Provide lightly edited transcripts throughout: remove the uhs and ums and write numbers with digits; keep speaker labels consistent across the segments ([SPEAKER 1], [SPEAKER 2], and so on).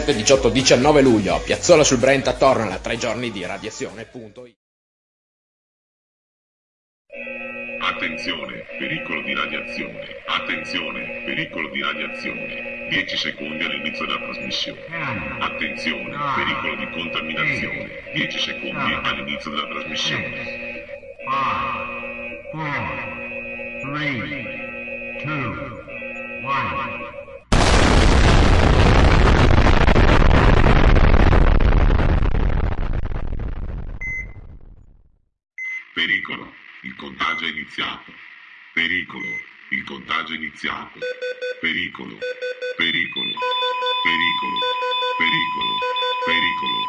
[SPEAKER 1] 18-19 luglio, Piazzola sul Brenta torna a 3 giorni di radiazione.it.
[SPEAKER 2] Attenzione, pericolo di radiazione. Attenzione, pericolo di radiazione. 10 secondi all'inizio della trasmissione. Attenzione, pericolo di contaminazione. 10 secondi all'inizio della trasmissione. 5, 4, 3, 2, 1. Pericolo, il contagio è iniziato. Pericolo, il contagio è iniziato. Pericolo, pericolo, pericolo, pericolo, pericolo.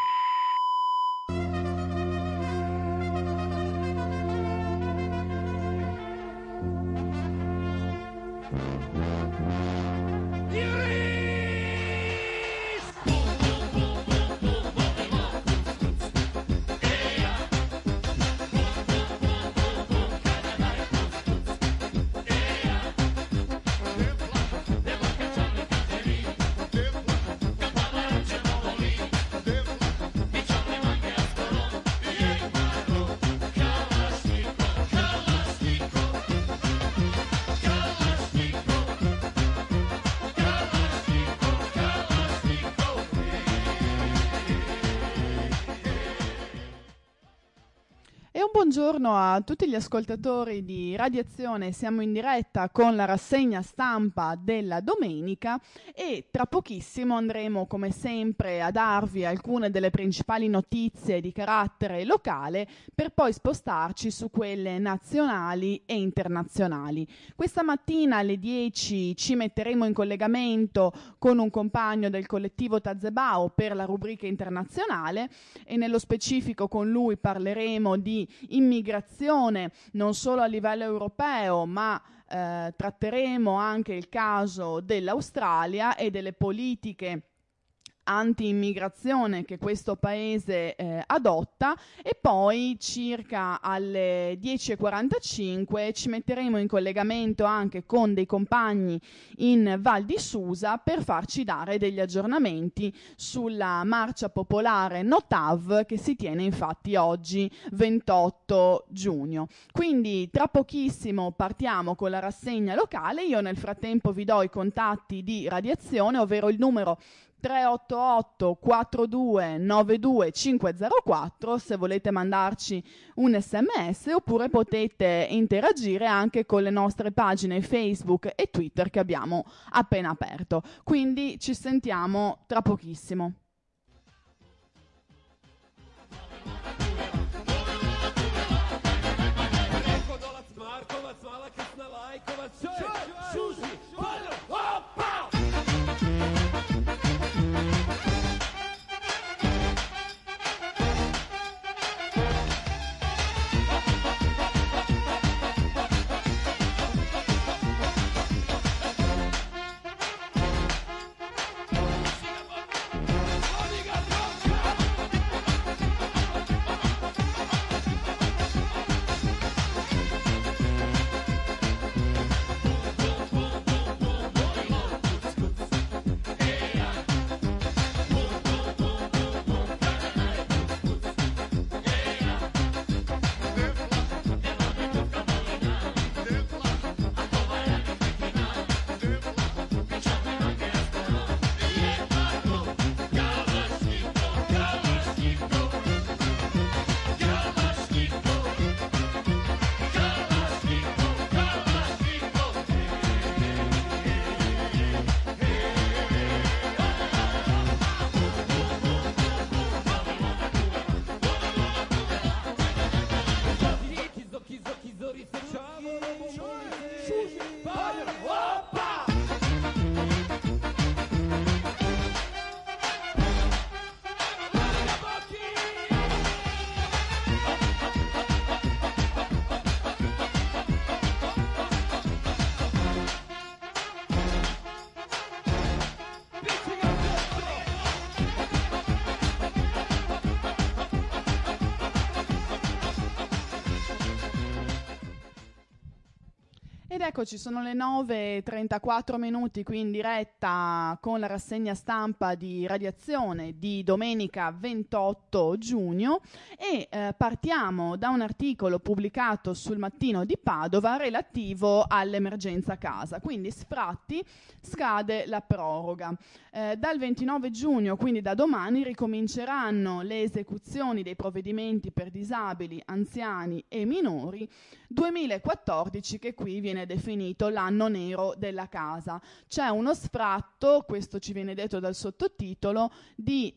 [SPEAKER 3] Buongiorno a tutti gli ascoltatori di Radiazione, siamo in diretta con la rassegna stampa della domenica e tra pochissimo andremo come sempre a darvi alcune delle principali notizie di carattere locale per poi spostarci su quelle nazionali e internazionali. Questa mattina alle 10 ci metteremo in collegamento con un compagno del collettivo Tazebao per la rubrica internazionale e nello specifico con lui parleremo di immigrazione non solo a livello europeo, ma tratteremo anche il caso dell'Australia e delle politiche anti-immigrazione che questo paese adotta, e poi circa alle 10:45 ci metteremo in collegamento anche con dei compagni in Val di Susa per farci dare degli aggiornamenti sulla marcia popolare Notav che si tiene infatti oggi 28 giugno. Quindi tra pochissimo partiamo con la rassegna locale. Io nel frattempo vi do i contatti di Radiazione, ovvero il numero 388 42 92 504 se volete mandarci un sms, oppure potete interagire anche con le nostre pagine Facebook e Twitter che abbiamo appena aperto. Quindi ci sentiamo tra pochissimo. eccoci, sono le 9:34 minuti qui in diretta con la rassegna stampa di Radiazione di domenica 28 giugno e partiamo da un articolo pubblicato sul Mattino di Padova relativo all'emergenza casa. Quindi sfratti, scade la proroga. Dal 29 giugno, quindi da domani, ricominceranno le esecuzioni dei provvedimenti per disabili, anziani e minori 2014, che qui viene definito l'anno nero della casa. C'è uno sfratto, questo ci viene detto dal sottotitolo, di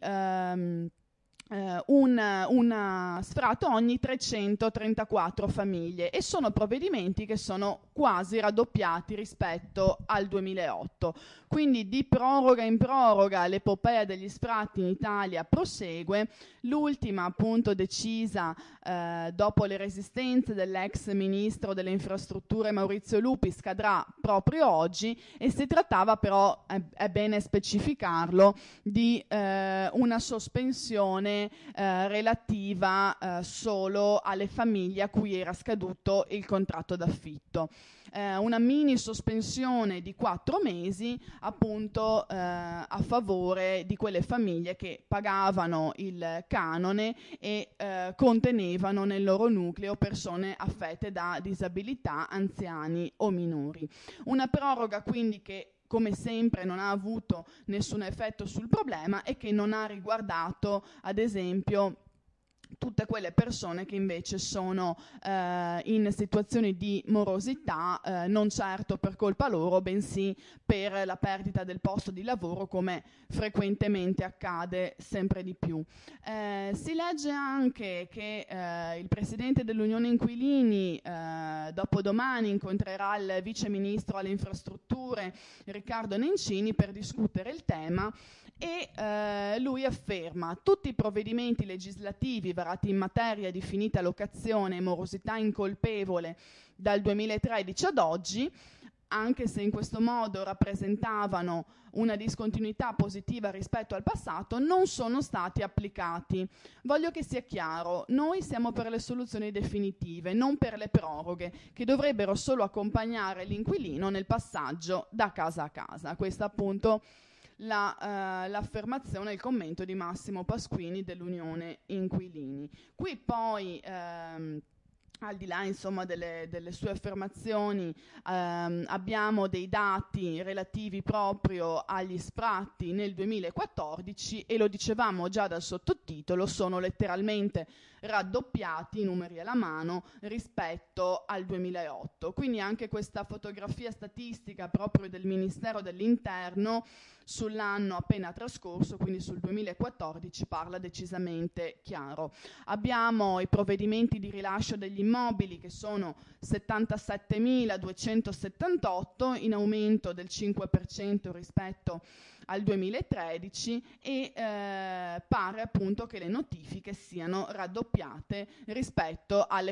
[SPEAKER 3] un sfratto ogni 334 famiglie, e sono provvedimenti che sono quasi raddoppiati rispetto al 2008. Quindi di proroga in proroga l'epopea degli sfratti in Italia prosegue. L'ultima appunto decisa dopo le resistenze dell'ex ministro delle infrastrutture Maurizio Lupi scadrà proprio oggi, e si trattava però, è bene specificarlo, di una sospensione relativa solo alle famiglie a cui era scaduto il contratto d'affitto. Una mini sospensione di 4 mesi appunto a favore di quelle famiglie che pagavano il canone e contenevano nel loro nucleo persone affette da disabilità, anziani o minori. Una proroga quindi che, come sempre, non ha avuto nessun effetto sul problema e che non ha riguardato, ad esempio, tutte quelle persone che invece sono in situazioni di morosità, non certo per colpa loro, bensì per la perdita del posto di lavoro, come frequentemente accade sempre di più. Si legge anche che il presidente dell'Unione Inquilini dopodomani incontrerà il vice ministro alle infrastrutture Riccardo Nencini per discutere il tema, e lui afferma: tutti i provvedimenti legislativi varati in materia di finita locazione e morosità incolpevole dal 2013 ad oggi, anche se in questo modo rappresentavano una discontinuità positiva rispetto al passato, non sono stati applicati. Voglio che sia chiaro, noi siamo per le soluzioni definitive, non per le proroghe, che dovrebbero solo accompagnare l'inquilino nel passaggio da casa a casa. Questa appunto l'affermazione, il commento di Massimo Pasquini dell'Unione Inquilini. Qui poi al di là insomma delle sue affermazioni, abbiamo dei dati relativi proprio agli sfratti nel 2014, e lo dicevamo già dal sottotitolo, sono letteralmente raddoppiati, numeri alla mano, rispetto al 2008. Quindi anche questa fotografia statistica proprio del Ministero dell'Interno sull'anno appena trascorso, quindi sul 2014, parla decisamente chiaro. Abbiamo i provvedimenti di rilascio degli immobili, che sono 77.278, in aumento del 5% rispetto al 2013, e pare appunto che le notifiche siano raddoppiate rispetto alle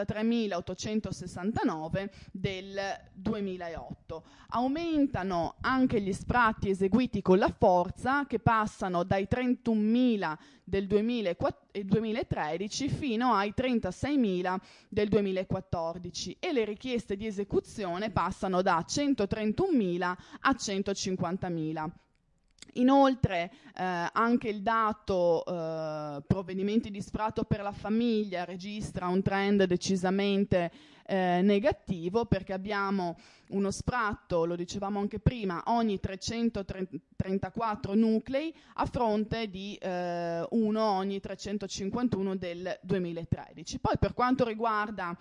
[SPEAKER 3] 43.869 del 2008. Aumentano anche gli sfratti eseguiti con la forza, che passano dai 31.000 del 2013 fino ai 36.000 del 2014, e le richieste di esecuzione passano da 131.000 a 150.000. Inoltre anche il dato provvedimenti di sfratto per la famiglia registra un trend decisamente negativo, perché abbiamo uno sfratto, lo dicevamo anche prima, ogni 334 nuclei, a fronte di uno ogni 351 del 2013. Poi per quanto riguarda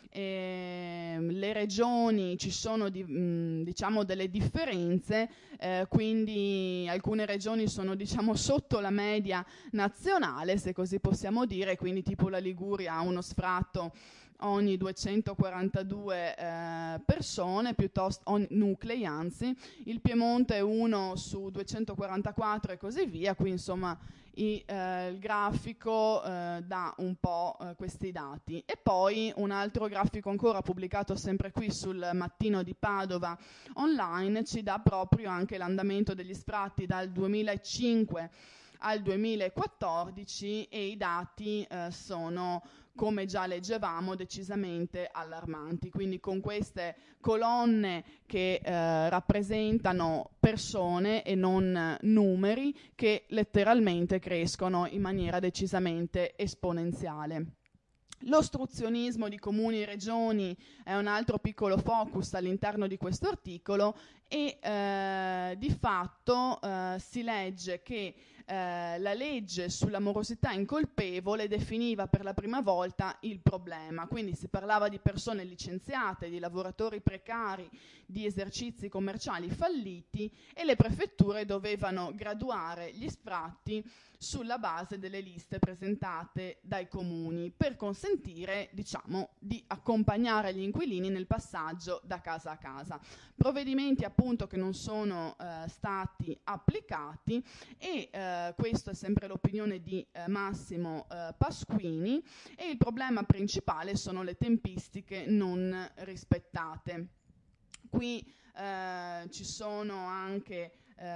[SPEAKER 3] le regioni, ci sono diciamo delle differenze, quindi alcune regioni sono diciamo sotto la media nazionale, se così possiamo dire, quindi tipo la Liguria ha uno sfratto ogni 242 persone, piuttosto nuclei, anzi, il Piemonte è 1 su 244 e così via. Qui insomma il grafico dà un po' questi dati. E poi un altro grafico ancora pubblicato sempre qui sul Mattino di Padova online ci dà proprio anche l'andamento degli sfratti dal 2005 al 2014 e i dati sono, come già leggevamo, decisamente allarmanti. Quindi con queste colonne che rappresentano persone e non numeri che letteralmente crescono in maniera decisamente esponenziale. L'ostruzionismo di comuni e regioni è un altro piccolo focus all'interno di questo articolo e di fatto si legge che la legge sulla morosità incolpevole definiva per la prima volta il problema, quindi si parlava di persone licenziate, di lavoratori precari, di esercizi commerciali falliti e le prefetture dovevano graduare gli sfratti sulla base delle liste presentate dai comuni per consentire, diciamo, di accompagnare gli inquilini nel passaggio da casa a casa. Provvedimenti appunto che non sono stati applicati e questa è sempre l'opinione di Massimo Pasquini e il problema principale sono le tempistiche non rispettate. Qui ci sono anche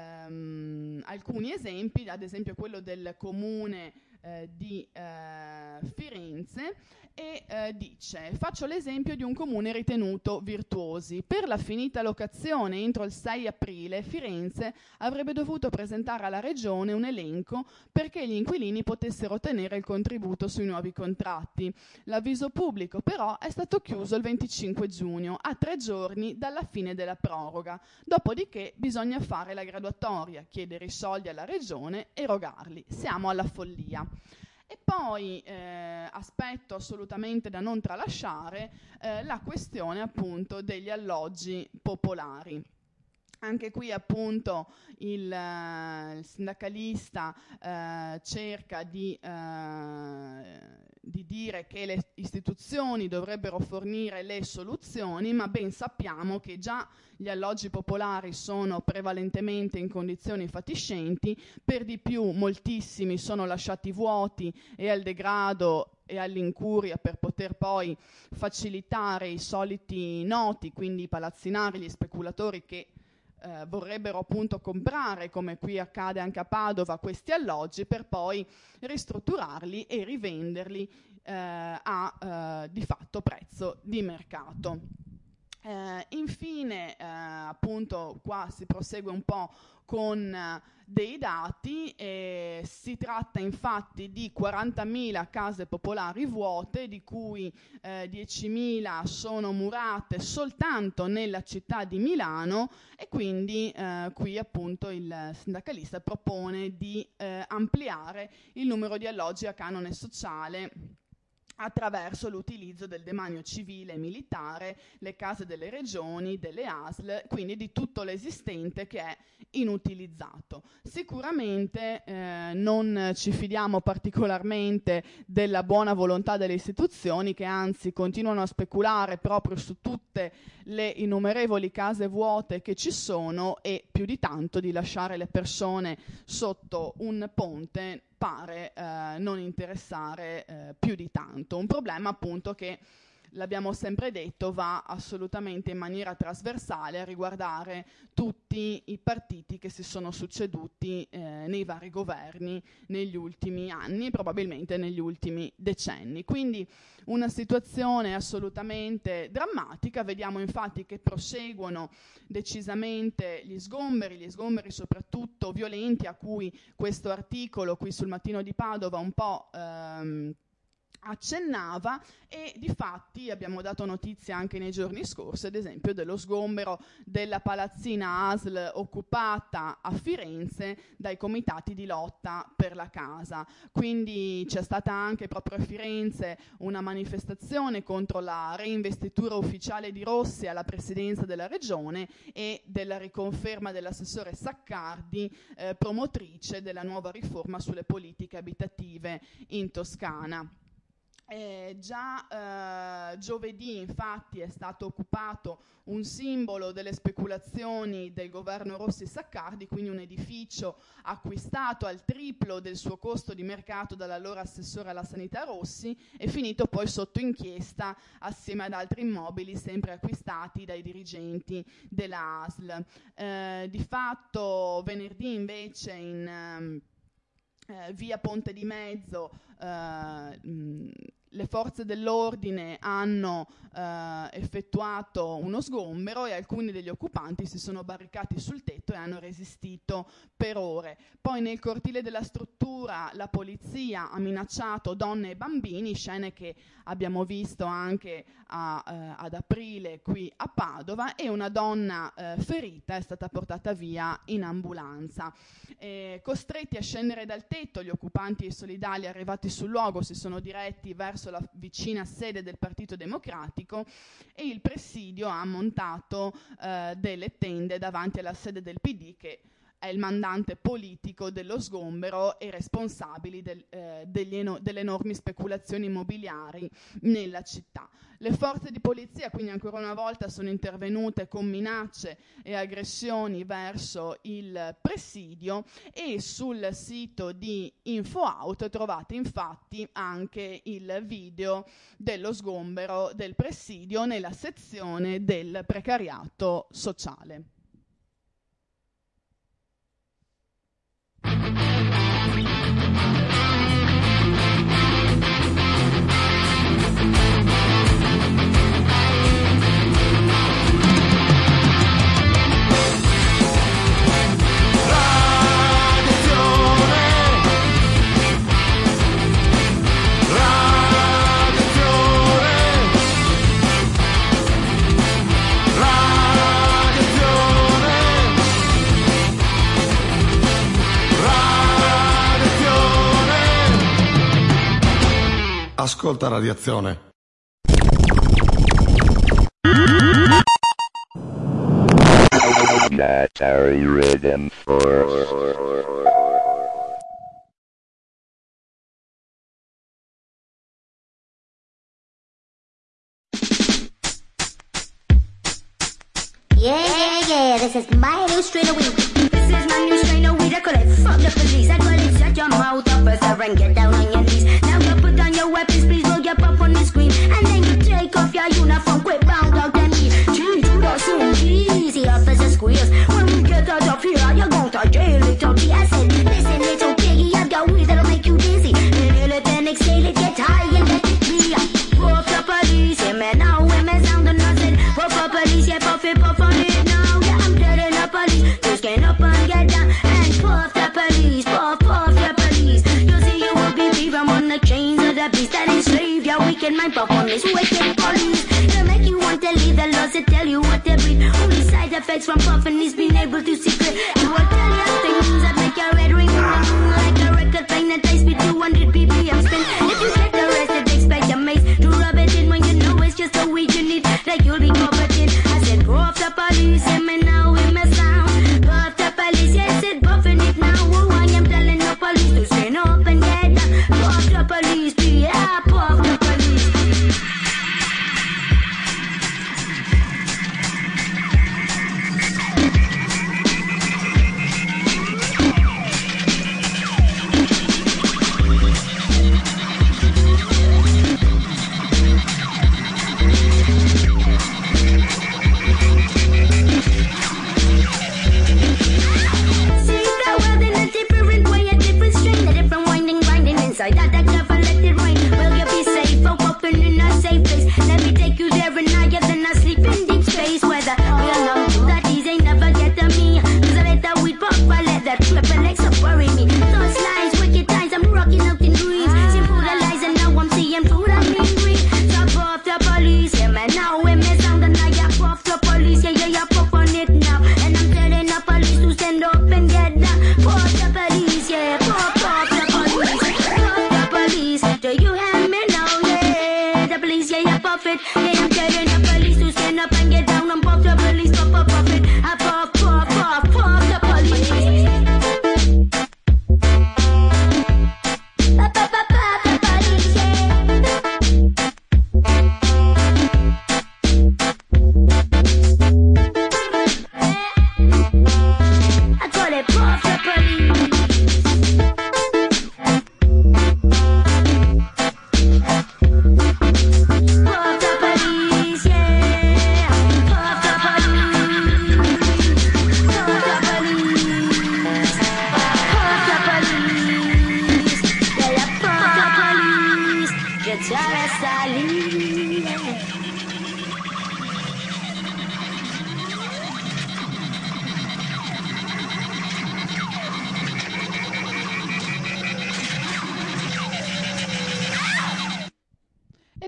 [SPEAKER 3] alcuni esempi, ad esempio quello del comune di Firenze e dice: faccio l'esempio di un comune ritenuto virtuosi. Per la finita locazione entro il 6 aprile Firenze avrebbe dovuto presentare alla regione un elenco perché gli inquilini potessero ottenere il contributo sui nuovi contratti. L'avviso pubblico però è stato chiuso il 25 giugno, a 3 giorni dalla fine della proroga. Dopodiché bisogna fare la graduatoria, chiedere i soldi alla regione, erogarli. Siamo alla follia. E poi aspetto assolutamente da non tralasciare la questione appunto degli alloggi popolari. Anche qui appunto il sindacalista cerca di dire che le istituzioni dovrebbero fornire le soluzioni, ma ben sappiamo che già gli alloggi popolari sono prevalentemente in condizioni fatiscenti, per di più moltissimi sono lasciati vuoti e al degrado e all'incuria per poter poi facilitare i soliti noti, quindi i palazzinari, gli speculatori che vorrebbero appunto comprare, come qui accade anche a Padova, questi alloggi per poi ristrutturarli e rivenderli a di fatto prezzo di mercato. Infine appunto qua si prosegue un po' con dei dati, si tratta infatti di 40.000 case popolari vuote, di cui 10.000 sono murate soltanto nella città di Milano e quindi qui appunto il sindacalista propone di ampliare il numero di alloggi a canone sociale attraverso l'utilizzo del demanio civile e militare, le case delle regioni, delle ASL, quindi di tutto l'esistente che è inutilizzato. Sicuramente non ci fidiamo particolarmente della buona volontà delle istituzioni, che anzi continuano a speculare proprio su tutte le innumerevoli case vuote che ci sono, e più di tanto di lasciare le persone sotto un ponte pare non interessare più di tanto. Un problema appunto che, l'abbiamo sempre detto, va assolutamente in maniera trasversale a riguardare tutti i partiti che si sono succeduti nei vari governi negli ultimi anni e probabilmente negli ultimi decenni. Quindi una situazione assolutamente drammatica. Vediamo infatti che proseguono decisamente gli sgomberi soprattutto violenti, a cui questo articolo qui sul Mattino di Padova un po' accennava, e difatti abbiamo dato notizia anche nei giorni scorsi, ad esempio, dello sgombero della palazzina ASL occupata a Firenze dai comitati di lotta per la casa. Quindi c'è stata anche proprio a Firenze una manifestazione contro la reinvestitura ufficiale di Rossi alla presidenza della regione e della riconferma dell'assessore Saccardi, promotrice della nuova riforma sulle politiche abitative in Toscana. Già giovedì infatti è stato occupato un simbolo delle speculazioni del governo Rossi-Saccardi, quindi un edificio acquistato al triplo del suo costo di mercato dall'allora assessore alla sanità Rossi, e finito poi sotto inchiesta assieme ad altri immobili sempre acquistati dai dirigenti della ASL. Di fatto venerdì invece via Ponte di Mezzo le forze dell'ordine hanno effettuato uno sgombero e alcuni degli occupanti si sono barricati sul tetto e hanno resistito per ore. Poi nel cortile della struttura la polizia ha minacciato donne e bambini, scene che abbiamo visto anche ad aprile qui a Padova, e una donna ferita è stata portata via in ambulanza. Costretti a scendere dal tetto, gli occupanti e i solidali arrivati sul luogo si sono diretti verso la vicina sede del Partito Democratico e il presidio ha montato delle tende davanti alla sede del PD, che è il mandante politico dello sgombero e responsabili delle enormi speculazioni immobiliari nella città. Le forze di polizia quindi ancora una volta sono intervenute con minacce e aggressioni verso il presidio, e sul sito di InfoAuto trovate infatti anche il video dello sgombero del presidio nella sezione del precariato sociale.
[SPEAKER 4] Ascolta Radiazione.
[SPEAKER 5] Atari Rhythm Force.
[SPEAKER 6] Yeah, this is my new strain of weed. This is my new strain of weed. I call it fuck the police. I call it shut your mouth up, sir, and get down on your knees. Now you put down your weapons, please roll your pop on the screen. And then you take off your uniform, quit bound out and me. Change to the soon, easy up as a squeeze. When we get out of here, you're going to jail, little T. I said, listen, little piggy, I've got weed that'll make you dizzy. Inhale it, then exhale it, get high and let it be. Puff the police, yeah, man, now women sound and nothing. Puff the police, yeah, puff it, puff on it now. Yeah, I'm telling the police, just get up and get down. And puff the police, puff, puff the police. You see, you will be free from on the chains of the beast that enslave your wicked mind. Puff on this wicked police. They'll make you want to leave the laws that tell you what to breathe. Only side effects from puffing is being able to see clear. You will tell you things that make your red ring like a record playing that takes me 200 BPM spin. If you get arrested, expect your mace to rub it in when you know it's just the weed you need. Like you'll be covered in. I said, grow up the police, and me now we mess down. Puff the police, yes, it buffing it now. Oh, I am telling the police to stand up and get down. Puff the police, yeah, puff the police.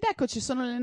[SPEAKER 3] eccoci, sono le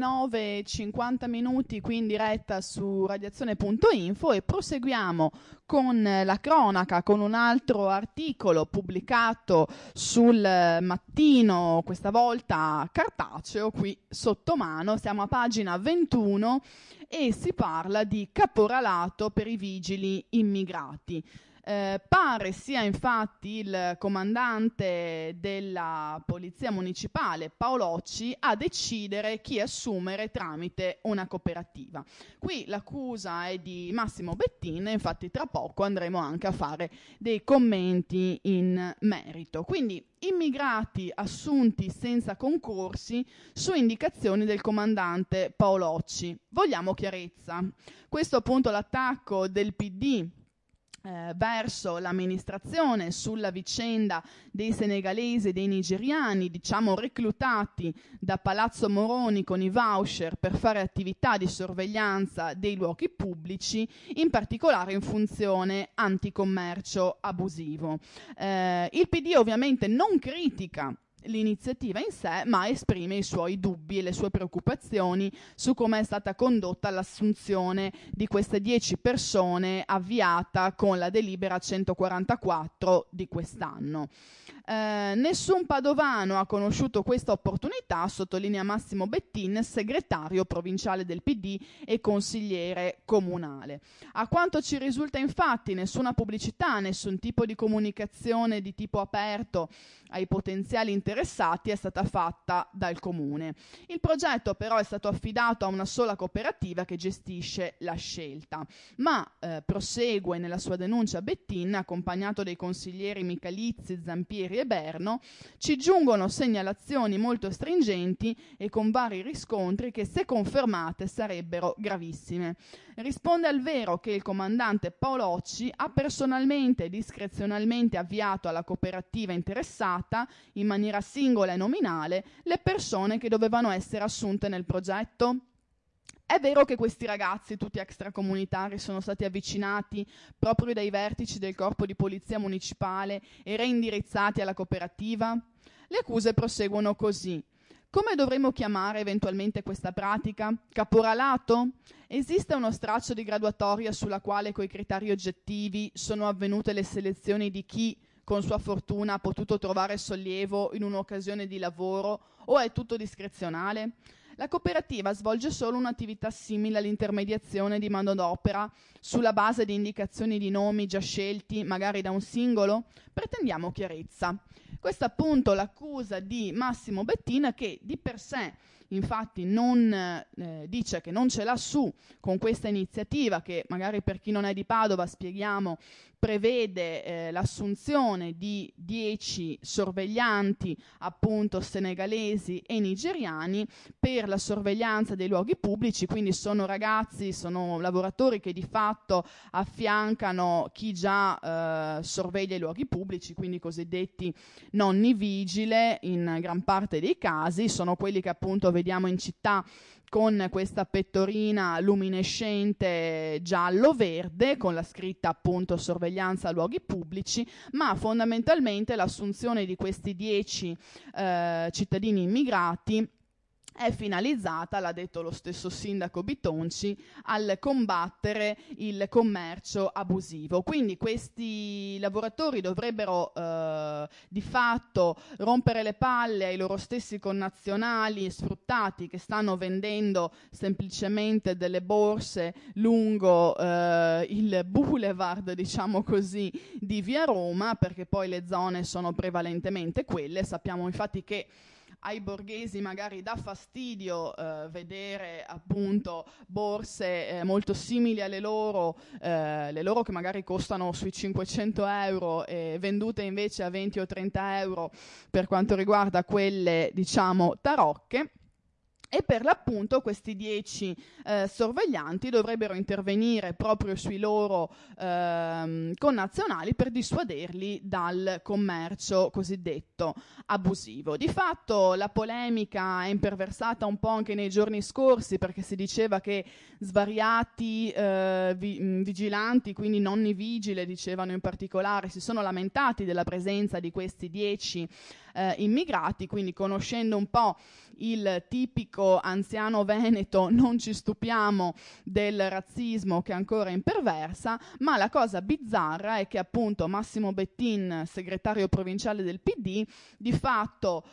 [SPEAKER 3] 9:50 qui in diretta su radiazione.info e proseguiamo con la cronaca, con un altro articolo pubblicato sul Mattino, questa volta cartaceo, qui sotto mano. Siamo a pagina 21 e si parla di caporalato per i vigili immigrati. Pare sia infatti il comandante della polizia municipale Paolocci a decidere chi assumere tramite una cooperativa. Qui l'accusa è di Massimo Bettin, infatti tra poco andremo anche a fare dei commenti in merito. Quindi immigrati assunti senza concorsi su indicazioni del comandante Paolocci. Vogliamo chiarezza. Questo appunto l'attacco del PD verso l'amministrazione sulla vicenda dei senegalesi e dei nigeriani, diciamo reclutati da Palazzo Moroni con i voucher per fare attività di sorveglianza dei luoghi pubblici, in particolare in funzione anticommercio abusivo. Il PD ovviamente non critica l'iniziativa in sé, ma esprime i suoi dubbi e le sue preoccupazioni su come è stata condotta l'assunzione di queste 10 persone avviata con la delibera 144 di quest'anno. Nessun padovano ha conosciuto questa opportunità, sottolinea Massimo Bettin, segretario provinciale del PD e consigliere comunale. A quanto ci risulta infatti nessuna pubblicità, nessun tipo di comunicazione di tipo aperto ai potenziali interessati è stata fatta dal comune. Il progetto però è stato affidato a una sola cooperativa che gestisce la scelta, ma prosegue nella sua denuncia Bettin, accompagnato dai consiglieri Michalizzi, Zampieri e Berno. Ci giungono segnalazioni molto stringenti e con vari riscontri che, se confermate, sarebbero gravissime. Risponde al vero che il comandante Paolocci ha personalmente e discrezionalmente avviato alla cooperativa interessata, in maniera singola e nominale, le persone che dovevano essere assunte nel progetto? È vero che questi ragazzi, tutti extracomunitari, sono stati avvicinati proprio dai vertici del corpo di polizia municipale e reindirizzati alla cooperativa? Le accuse proseguono così. Come dovremmo chiamare eventualmente questa pratica? Caporalato? Esiste uno straccio di graduatoria sulla quale, coi criteri oggettivi, sono avvenute le selezioni di chi, con sua fortuna, ha potuto trovare sollievo in un'occasione di lavoro, o è tutto discrezionale? La cooperativa svolge solo un'attività simile all'intermediazione di manodopera sulla base di indicazioni di nomi già scelti, magari da un singolo? Pretendiamo chiarezza. Questa è appunto l'accusa di Massimo Bettin, che di per sé infatti non dice che non ce l'ha su con questa iniziativa che, magari per chi non è di Padova spieghiamo, prevede l'assunzione di 10 sorveglianti appunto senegalesi e nigeriani per la sorveglianza dei luoghi pubblici. Quindi sono ragazzi, sono lavoratori che di fatto affiancano chi già sorveglia i luoghi pubblici, quindi i cosiddetti nonni vigile in gran parte dei casi. Sono quelli che appunto vediamo in città con questa pettorina luminescente giallo-verde con la scritta appunto sorveglianza luoghi pubblici, ma fondamentalmente l'assunzione di questi 10 cittadini immigrati è finalizzata, l'ha detto lo stesso sindaco Bitonci, al combattere il commercio abusivo. Quindi questi lavoratori dovrebbero di fatto rompere le palle ai loro stessi connazionali sfruttati che stanno vendendo semplicemente delle borse lungo il boulevard, diciamo così, di Via Roma, perché poi le zone sono prevalentemente quelle. Sappiamo infatti che ai borghesi magari dà fastidio vedere appunto borse molto simili alle loro che magari costano sui 500 euro e vendute invece a 20 o 30 euro per quanto riguarda quelle, diciamo, tarocche. E per l'appunto questi 10 sorveglianti dovrebbero intervenire proprio sui loro connazionali per dissuaderli dal commercio cosiddetto abusivo. Di fatto la polemica è imperversata un po' anche nei giorni scorsi, perché si diceva che svariati vigilanti, quindi nonni vigile dicevano in particolare, si sono lamentati della presenza di questi 10 immigrati. Quindi, conoscendo un po' il tipico classico anziano veneto non ci stupiamo del razzismo che ancora imperversa, ma la cosa bizzarra è che appunto Massimo Bettin, segretario provinciale del PD, di fatto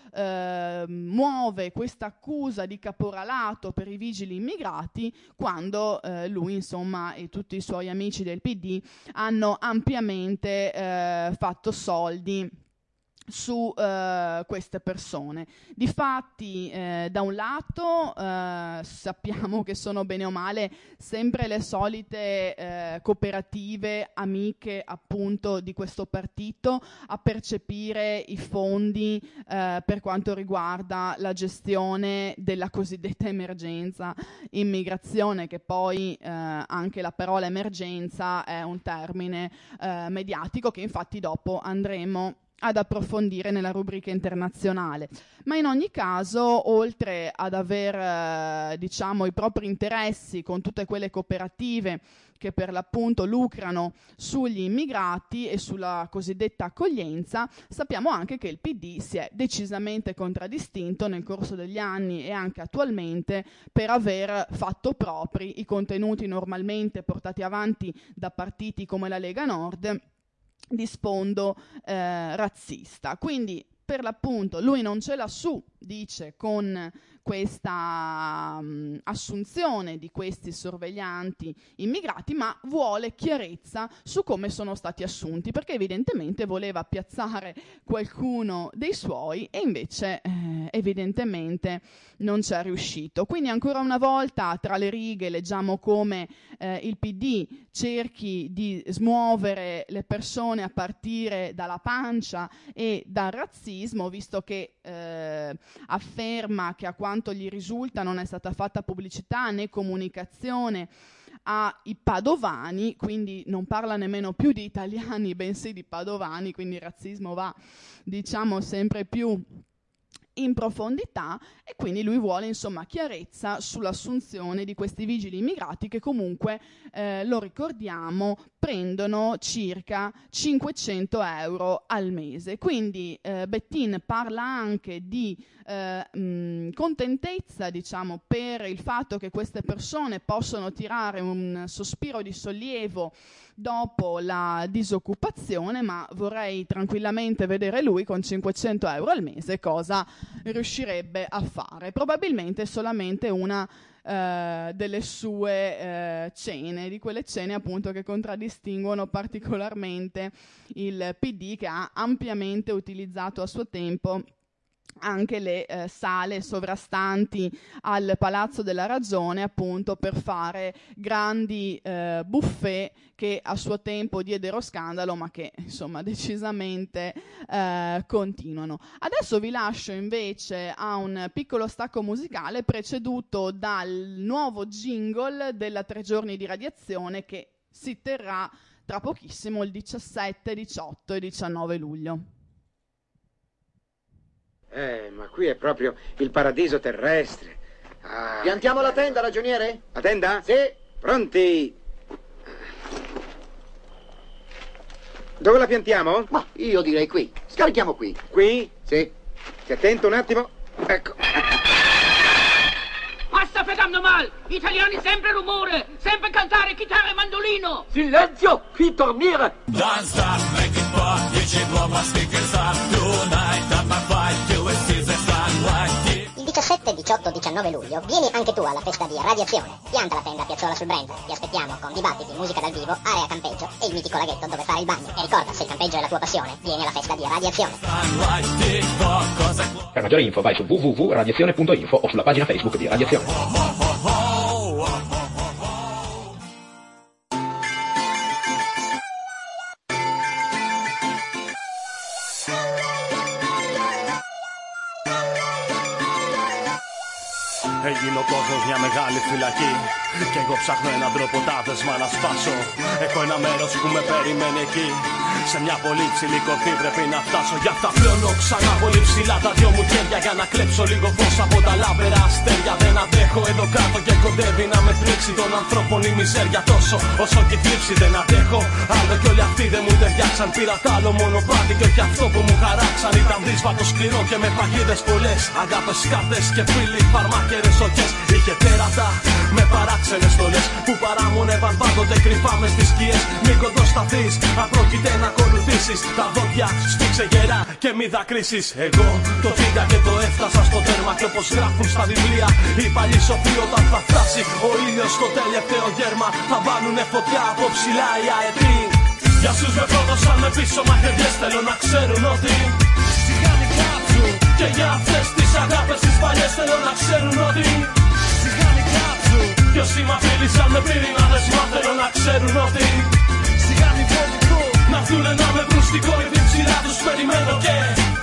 [SPEAKER 3] muove questa accusa di caporalato per i vigili immigrati quando lui insomma e tutti i suoi amici del PD hanno ampiamente fatto soldi su queste persone. Difatti da un lato sappiamo che sono bene o male sempre le solite cooperative amiche appunto di questo partito a percepire i fondi per quanto riguarda la gestione della cosiddetta emergenza immigrazione, che poi anche la parola emergenza è un termine mediatico che infatti dopo andremo ad approfondire nella rubrica internazionale. Ma in ogni caso, oltre ad aver diciamo i propri interessi con tutte quelle cooperative che per l'appunto lucrano sugli immigrati e sulla cosiddetta accoglienza, sappiamo anche che il PD si è decisamente contraddistinto nel corso degli anni e anche attualmente per aver fatto propri i contenuti normalmente portati avanti da partiti come la Lega Nord di sfondo razzista. Quindi per l'appunto lui non ce l'ha su, dice, con questa assunzione di questi sorveglianti immigrati, ma vuole chiarezza su come sono stati assunti, perché evidentemente voleva piazzare qualcuno dei suoi e invece evidentemente non ci è riuscito. Quindi ancora una volta tra le righe leggiamo come il PD cerchi di smuovere le persone a partire dalla pancia e dal razzismo, visto che afferma che a quanto gli risulta non è stata fatta pubblicità né comunicazione ai padovani, quindi non parla nemmeno più di italiani bensì di padovani, quindi il razzismo va diciamo sempre più in profondità e quindi lui vuole insomma chiarezza sull'assunzione di questi vigili immigrati che comunque lo ricordiamo prendono circa 500 euro al mese. Quindi Bettin parla anche di contentezza diciamo per il fatto che queste persone possono tirare un sospiro di sollievo dopo la disoccupazione, ma vorrei tranquillamente vedere lui con 500 euro al mese cosa riuscirebbe a fare. Probabilmente solamente una delle sue cene, di quelle cene appunto che contraddistinguono particolarmente il PD, che ha ampiamente utilizzato a suo tempo anche le sale sovrastanti al Palazzo della Ragione appunto per fare grandi buffet che a suo tempo diedero scandalo ma che insomma decisamente continuano. Adesso vi lascio invece a un piccolo stacco musicale preceduto dal nuovo jingle della 3 giorni di radiazione che si terrà tra pochissimo il 17, 18 e 19 luglio.
[SPEAKER 7] Ma qui è proprio il paradiso terrestre.
[SPEAKER 8] Piantiamo la tenda, ragioniere?
[SPEAKER 7] La tenda?
[SPEAKER 8] Sì.
[SPEAKER 7] Pronti? Dove la piantiamo?
[SPEAKER 8] Ma io direi qui. Scarichiamo qui.
[SPEAKER 7] Qui?
[SPEAKER 8] Sì.
[SPEAKER 7] Stia attento un attimo. Ecco.
[SPEAKER 9] Basta fregando mal! Italiani sempre rumore! Sempre cantare chitarra e mandolino!
[SPEAKER 8] Silenzio! Qui dormire!
[SPEAKER 10] Don't stop, make it pop, you should blow my speakers up tonight. Up my fight, you will see the sunlight.
[SPEAKER 11] Il 17, 18, 19 luglio vieni anche tu alla festa di Radiazione. Pianta la tenda a Piazzola sul Brenta. Ti aspettiamo con dibattiti, musica dal vivo, area campeggio e il mitico laghetto dove fare il bagno. E ricorda, se il campeggio è la tua passione, vieni alla festa di Radiazione.
[SPEAKER 1] Per maggiori info vai su www.radiazione.info o sulla pagina Facebook di Radiazione.
[SPEAKER 12] Έγινε ο κόσμος μια μεγάλη φυλακή κι εγώ ψάχνω έναν τρόπο τάδεσμα να σπάσω. Έχω ένα μέρος που με περιμένει εκεί, σε μια πολύ ψηλή κορφή πρέπει να φτάσω. Γι' αυτά πλώνω ξανά πολύ ψηλά τα δυο μου χέρια για να κλέψω λίγο φως από τα λάβερα αστέρια. Δεν αντέχω εδώ κάτω και κοντεύει να με με θλίψει τον ανθρώπων η μιζέρια τόσο όσο και η θλίψη δεν αντέχω. Άλλο κι όλοι αυτοί δεν μου ταιριάξαν. Πήρα τ' άλλο μονοπάτι και όχι αυτό που μου χαράξαν. Ήταν δύσβατο σκληρό και με παγίδες πολλές. Αγάπες, κάρτες και φίλοι, φαρμάκερες οκές. Είχε τέρατα με παράξενες στολές που παράμονευαν πάντοτε κρυφά μες στις σκιές. Μην κοντοσταθείς, αν πρόκειται να ακολουθήσεις. Τα δόντια σφίξε γερά και μη δακρύσεις. Εγώ το πήγα και το έφτασα στο τέρμα. Και όπως γράφουν στα βιβλία οι παλιοί σοφοί, όταν θα φτάσει ο ήλιος στο τελευταίο γέρμα, θα βάλουνε φωτιά από ψηλά οι αετοί. Για όσους με πρόδωσαν με πίσω μαχαιριές, θέλω να ξέρουν ότι σιγά μην κάψουν. Και για αυτές τις αγάπες τις παλιές θέλω να ξέρουν ότι σιγά μην κάψουν. Κι όσοι μ' απειλήσαν με πυρηνάδες, μα θέλω να ξέρουν ότι σιγά μην φοβηθούν. Να έρθουνε να με βρουν στην κορυφή ψηλά, τους περιμένω και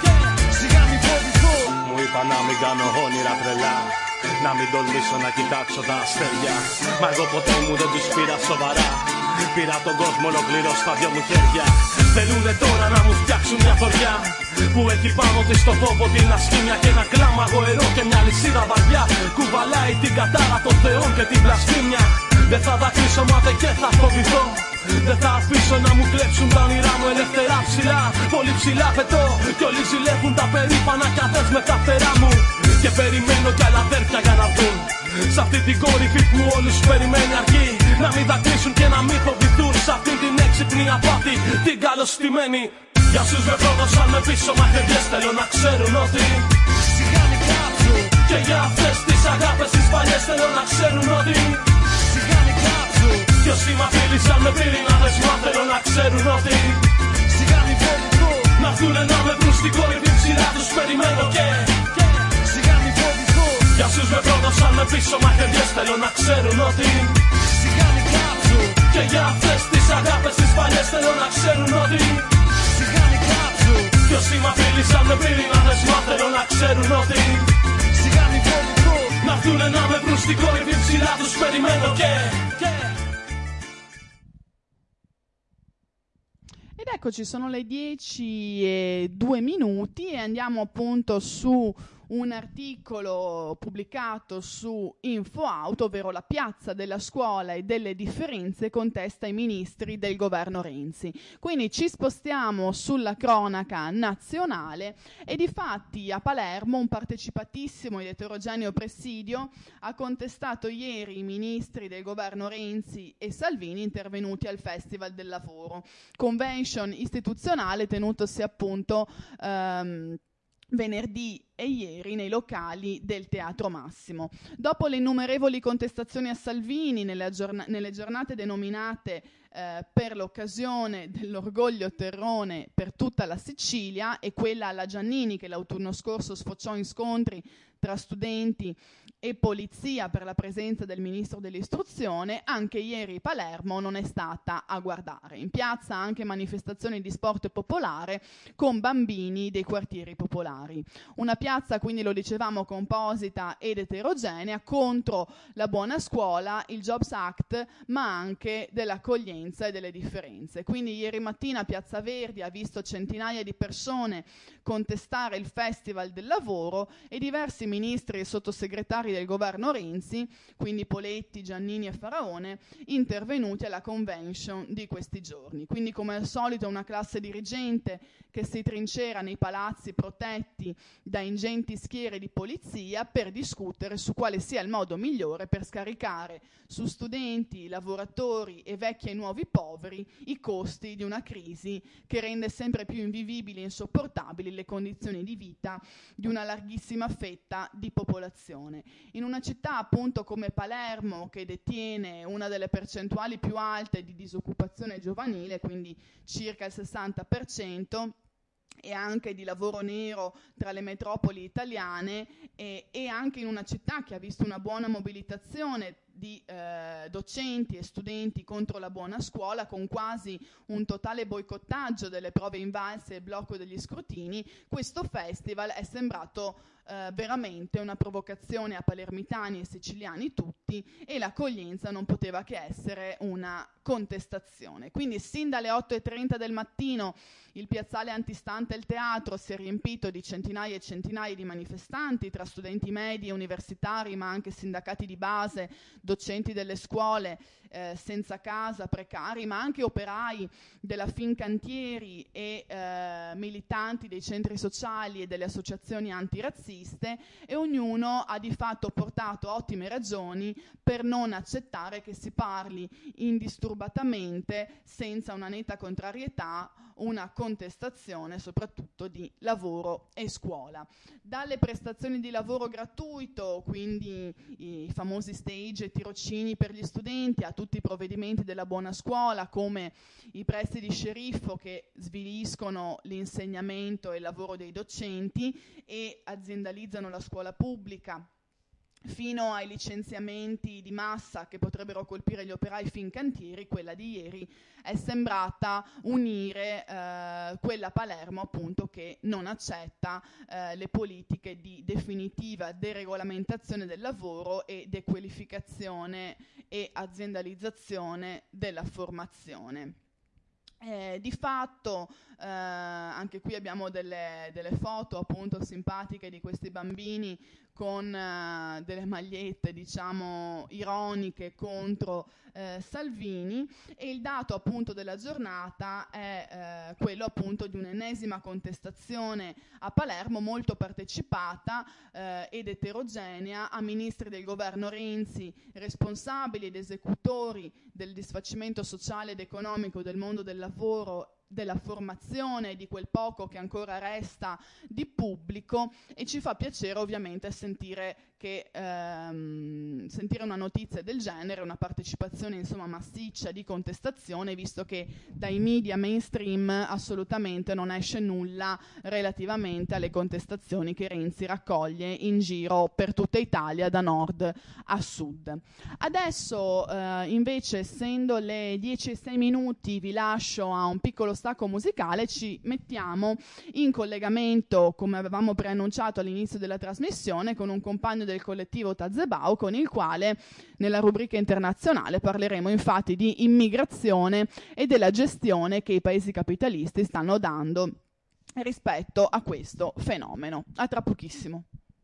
[SPEAKER 12] σιγά μην φοβηθούν. Μου είπα να μην κάνω όνειρα τρελά, να μην τολμήσω να κοιτάξω τα αστέρια. Μα εγώ ποτέ μου δεν τους πήρα σοβαρά. Πήρα τον κόσμο ολοκληρώ στα δυο μου χέρια. Θέλουνε τώρα να μου φτιάξουν μια θωριά που έχει πάνω της στο φόβο την ασχήμια. Και ένα κλάμα γοερό και μια λυσίδα βαριά κουβαλάει την κατάρα των θεών και την βλασφήμια. Δεν θα δακρύσω μάται και θα φοβηθώ. Δεν θα αφήσω να μου κλέψουν τα όνειρά μου ελευθερά ψηλά. Πολύ ψηλά πετώ κι όλοι ζηλεύουν τα περήφανα κι αδές με τα φτερά μου. Και περιμένω κι άλλα αδέρφια για να βγουν σ' αυτή την κορυφή που όλους περιμένει αρκεί. Να μην δακρύσουν και να μην φοβηθούν σ' αυτή την έξυπνη απάτη την καλωστημένη. Για όσους με πρόδωσαν με πίσω μαχαιριές, θέλω να ξέρουν ότι σιγά μην κάψουν. Και για αυτές τις αγάπες τις παλιές θέλω να ξέρουν ότι σιγά μην κάψουν. Κι όσοι μ' απειλήσαν με πυρηνάδες, μα θέλω να ξέρουν ότι σιγά μην φοβηθούν. Να έρθουνε να με βρουν στην κορυφή ψηλά, τους περιμένω και σιγά μην φοβηθούν. Για όσους με πρόδωσαν με πίσω μαχαιριές, θέλω να ξέρουν ότι σιγά μην κάψουν. Και για αυτές τις αγάπες τις παλιές θέλω να ξέρουν ότι σιγά μην κάψουν. Κι όσοι μ' απειλήσαν με πυρηνάδες, μα θέλω να ξέρουν ότι σιγά μην φοβηθούν. Να έρθουνε να με βρουν στην κορυφή ψηλά, τους περιμένω και
[SPEAKER 3] Ed eccoci, sono le 10:02 e andiamo appunto su un articolo pubblicato su InfoAuto, ovvero la piazza della scuola e delle differenze contesta i ministri del governo Renzi. Quindi ci spostiamo sulla cronaca nazionale e difatti a Palermo un partecipatissimo ed eterogeneo presidio ha contestato ieri i ministri del governo Renzi e Salvini intervenuti al Festival del Lavoro, convention istituzionale tenutosi appunto venerdì e ieri nei locali del Teatro Massimo. Dopo le innumerevoli contestazioni a Salvini nelle giornate denominate per l'occasione dell'orgoglio terrone per tutta la Sicilia e quella alla Giannini che l'autunno scorso sfociò in scontri tra studenti e polizia per la presenza del ministro dell'istruzione, anche ieri Palermo non è stata a guardare. In piazza anche manifestazioni di sport popolare con bambini dei quartieri popolari. Una piazza, quindi lo dicevamo, composita ed eterogenea contro la buona scuola, il Jobs Act, ma anche dell'accoglienza e delle differenze. Quindi ieri mattina Piazza Verdi ha visto centinaia di persone contestare il Festival del Lavoro e diversi ministri e sottosegretari del governo Renzi, quindi Poletti, Giannini e Faraone, intervenuti alla convention di questi giorni. Quindi come al solito una classe dirigente che si trincera nei palazzi protetti da ingenti schiere di polizia per discutere su quale sia il modo migliore per scaricare su studenti, lavoratori e vecchi e nuovi poveri i costi di una crisi che rende sempre più invivibili e insopportabili le condizioni di vita di una larghissima fetta di popolazione. In una città appunto come Palermo, che detiene una delle percentuali più alte di disoccupazione giovanile, quindi circa il 60%, e anche di lavoro nero tra le metropoli italiane, e anche in una città che ha visto una buona mobilitazione di docenti e studenti contro la buona scuola, con quasi un totale boicottaggio delle prove invalse e blocco degli scrutini, questo festival è sembrato veramente una provocazione a palermitani e siciliani tutti, e l'accoglienza non poteva che essere una contestazione. Quindi sin dalle 8:30 del mattino il piazzale antistante il teatro si è riempito di centinaia e centinaia di manifestanti tra studenti medi e universitari, ma anche sindacati di base, docenti delle scuole senza casa, precari, ma anche operai della Fincantieri e militanti dei centri sociali e delle associazioni antirazziste, e ognuno ha di fatto portato ottime ragioni per non accettare che si parli indisturbatamente, senza una netta contrarietà, una contestazione soprattutto di lavoro e scuola. Dalle prestazioni di lavoro gratuito, quindi i famosi stage e tirocini per gli studenti, a tutti i provvedimenti della buona scuola, come i prestiti sceriffo che sviliscono l'insegnamento e il lavoro dei docenti e aziendalizzano la scuola pubblica, fino ai licenziamenti di massa che potrebbero colpire gli operai Fincantieri. Quella di ieri è sembrata unire quella Palermo, appunto, che non accetta le politiche di definitiva deregolamentazione del lavoro e dequalificazione e aziendalizzazione della formazione. Di fatto anche qui abbiamo delle foto appunto simpatiche di questi bambini con delle magliette, diciamo, ironiche contro Salvini, e il dato appunto della giornata è quello appunto di un'ennesima contestazione a Palermo, molto partecipata ed eterogenea, a ministri del governo Renzi, responsabili ed esecutori del disfacimento sociale ed economico del mondo del lavoro, della formazione e di quel poco che ancora resta di pubblico. E ci fa piacere ovviamente sentire una notizia del genere, una partecipazione insomma massiccia di contestazione, visto che dai media mainstream assolutamente non esce nulla relativamente alle contestazioni che Renzi raccoglie in giro per tutta Italia, da nord a sud. Adesso invece, essendo le 10:06, vi lascio a un piccolo stacco musicale. Ci mettiamo in collegamento, come avevamo preannunciato all'inizio della trasmissione, con un compagno del collettivo Tazebao, con il quale nella rubrica internazionale parleremo infatti di immigrazione e della gestione che i paesi capitalisti stanno dando rispetto a questo fenomeno. A tra pochissimo.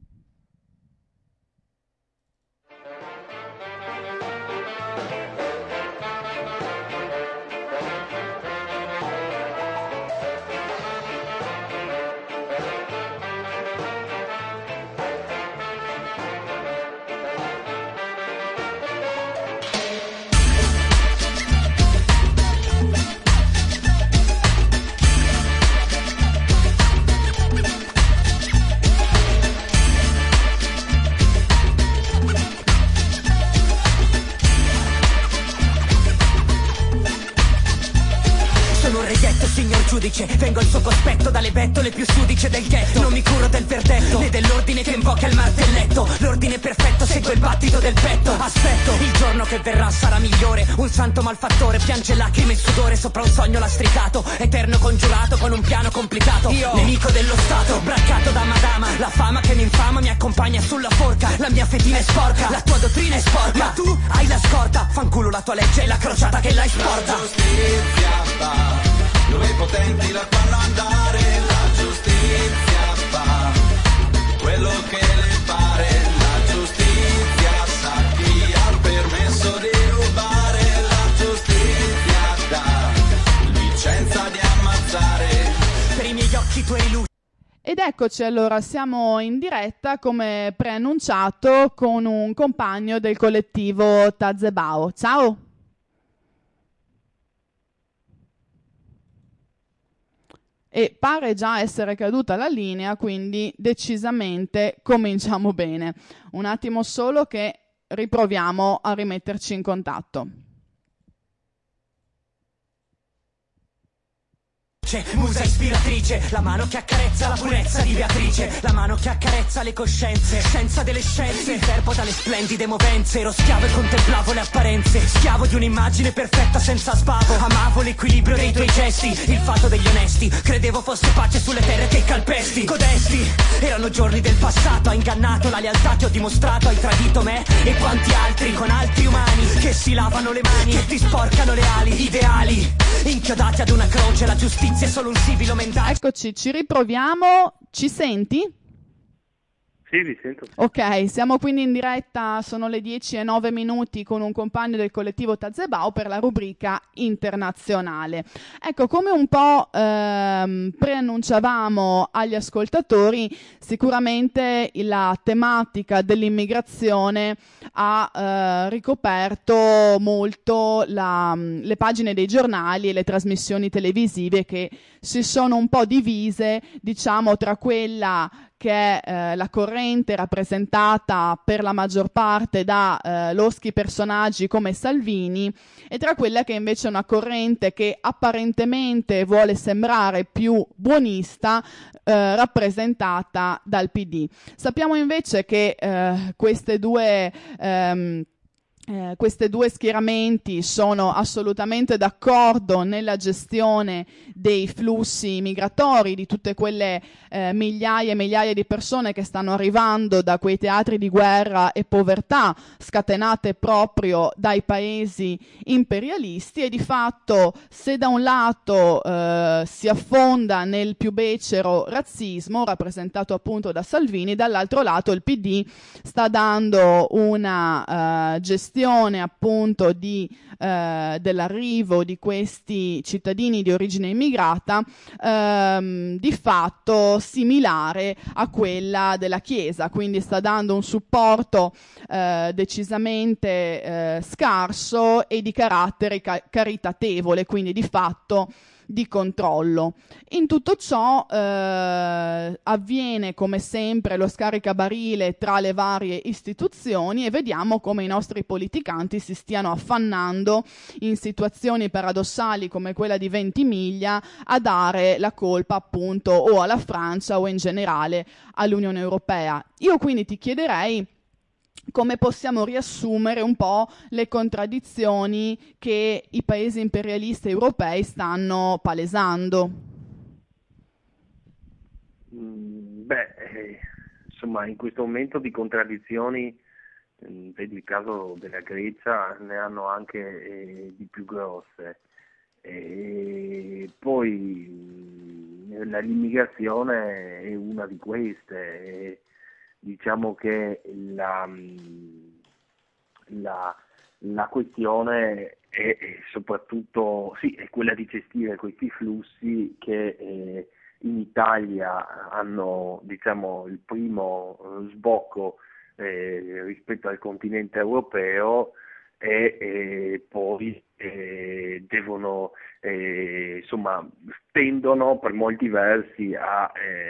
[SPEAKER 13] Signor giudice, vengo al suo cospetto dalle bettole più sudice del ghetto. Non mi curo del verdetto né dell'ordine che invoca il martelletto. L'ordine perfetto segue il battito del petto. Aspetto, il giorno che verrà sarà migliore. Un santo malfattore piange lacrime e sudore sopra un sogno lastricato, eterno congiurato con un piano complicato. Io, nemico dello Stato, braccato da madama. La fama che mi infama mi accompagna sulla forca. La mia fedina è sporca, la tua dottrina è sporca, ma tu hai la scorta. Fanculo la tua legge e la crociata che l'hai sporta.
[SPEAKER 14] La giustizia sta dove i potenti la fanno andare, la giustizia fa quello che le pare, la giustizia sa chi ha il permesso di rubare, la giustizia dà licenza di ammazzare.
[SPEAKER 13] Per i miei occhi tu eri luce.
[SPEAKER 3] Ed eccoci, allora siamo in diretta come preannunciato con un compagno del collettivo Tazebao. Ciao! E pare già essere caduta la linea, quindi decisamente cominciamo bene. Un attimo solo che riproviamo a rimetterci in contatto.
[SPEAKER 13] Musa ispiratrice, la mano che accarezza la purezza di Beatrice, la mano che accarezza le coscienze, scienza delle scienze, il verbo dalle splendide movenze. Ero schiavo e contemplavo le apparenze, schiavo di un'immagine perfetta senza sbavo. Amavo l'equilibrio dei tuoi gesti, il fatto degli onesti, credevo fosse pace sulle terre che calpesti. Codesti erano giorni del passato, hai ingannato la lealtà che ho dimostrato, hai tradito me e quanti altri con altri umani che si lavano le mani, che ti sporcano le ali. Ideali inchiodati ad una croce, la giustizia è solo un sibilo mentale.
[SPEAKER 3] Eccoci, ci riproviamo. Ci senti?
[SPEAKER 15] Sì, vi sento.
[SPEAKER 3] Ok, siamo quindi in diretta, sono le 10:09 con un compagno del collettivo Tazebao per la rubrica internazionale. Ecco, come un po' preannunciavamo agli ascoltatori, sicuramente la tematica dell'immigrazione ha ricoperto molto le pagine dei giornali e le trasmissioni televisive, che si sono un po' divise, diciamo, tra quella che è la corrente rappresentata per la maggior parte da loschi personaggi come Salvini, e tra quella che invece è una corrente che apparentemente vuole sembrare più buonista, rappresentata dal PD. Sappiamo invece che questi due schieramenti sono assolutamente d'accordo nella gestione dei flussi migratori, di tutte quelle migliaia e migliaia di persone che stanno arrivando da quei teatri di guerra e povertà scatenate proprio dai paesi imperialisti. E di fatto, se da un lato si affonda nel più becero razzismo rappresentato appunto da Salvini, dall'altro lato il PD sta dando una gestione appunto dell'arrivo di questi cittadini di origine immigrata di fatto similare a quella della Chiesa, quindi sta dando un supporto decisamente scarso e di carattere caritatevole, quindi di fatto di controllo. In tutto ciò avviene come sempre lo scaricabarile tra le varie istituzioni, e vediamo come i nostri politicanti si stiano affannando in situazioni paradossali come quella di Ventimiglia a dare la colpa appunto o alla Francia o in generale all'Unione Europea. Io quindi ti chiederei come possiamo riassumere un po' le contraddizioni che i paesi imperialisti europei stanno palesando.
[SPEAKER 15] Insomma, in questo momento di contraddizioni, vedi il caso della Grecia, ne hanno anche di più grosse. E poi l'immigrazione è una di queste. Diciamo che la questione è soprattutto è quella di gestire questi flussi che in Italia hanno, diciamo, il primo sbocco rispetto al continente europeo, e poi devono tendono per molti versi a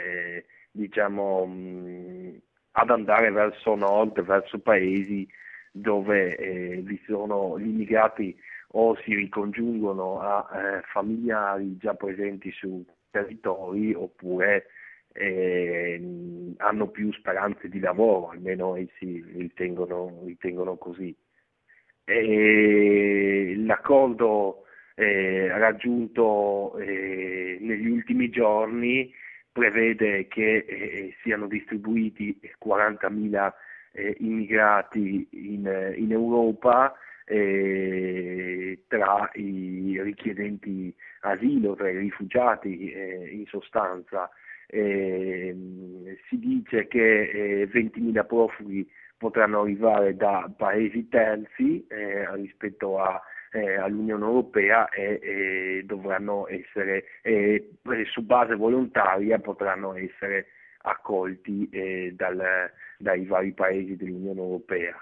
[SPEAKER 15] ad andare verso nord, verso paesi dove vi sono gli immigrati o si ricongiungono a familiari già presenti sul territori, oppure hanno più speranze di lavoro, almeno essi ritengono così. L'accordo raggiunto negli ultimi giorni prevede che siano distribuiti 40.000 immigrati in Europa, tra i richiedenti asilo, tra i rifugiati in sostanza. Si dice che 20.000 profughi potranno arrivare da paesi terzi rispetto all'Unione Europea, e dovranno essere su base volontaria, potranno essere accolti dai vari paesi dell'Unione Europea.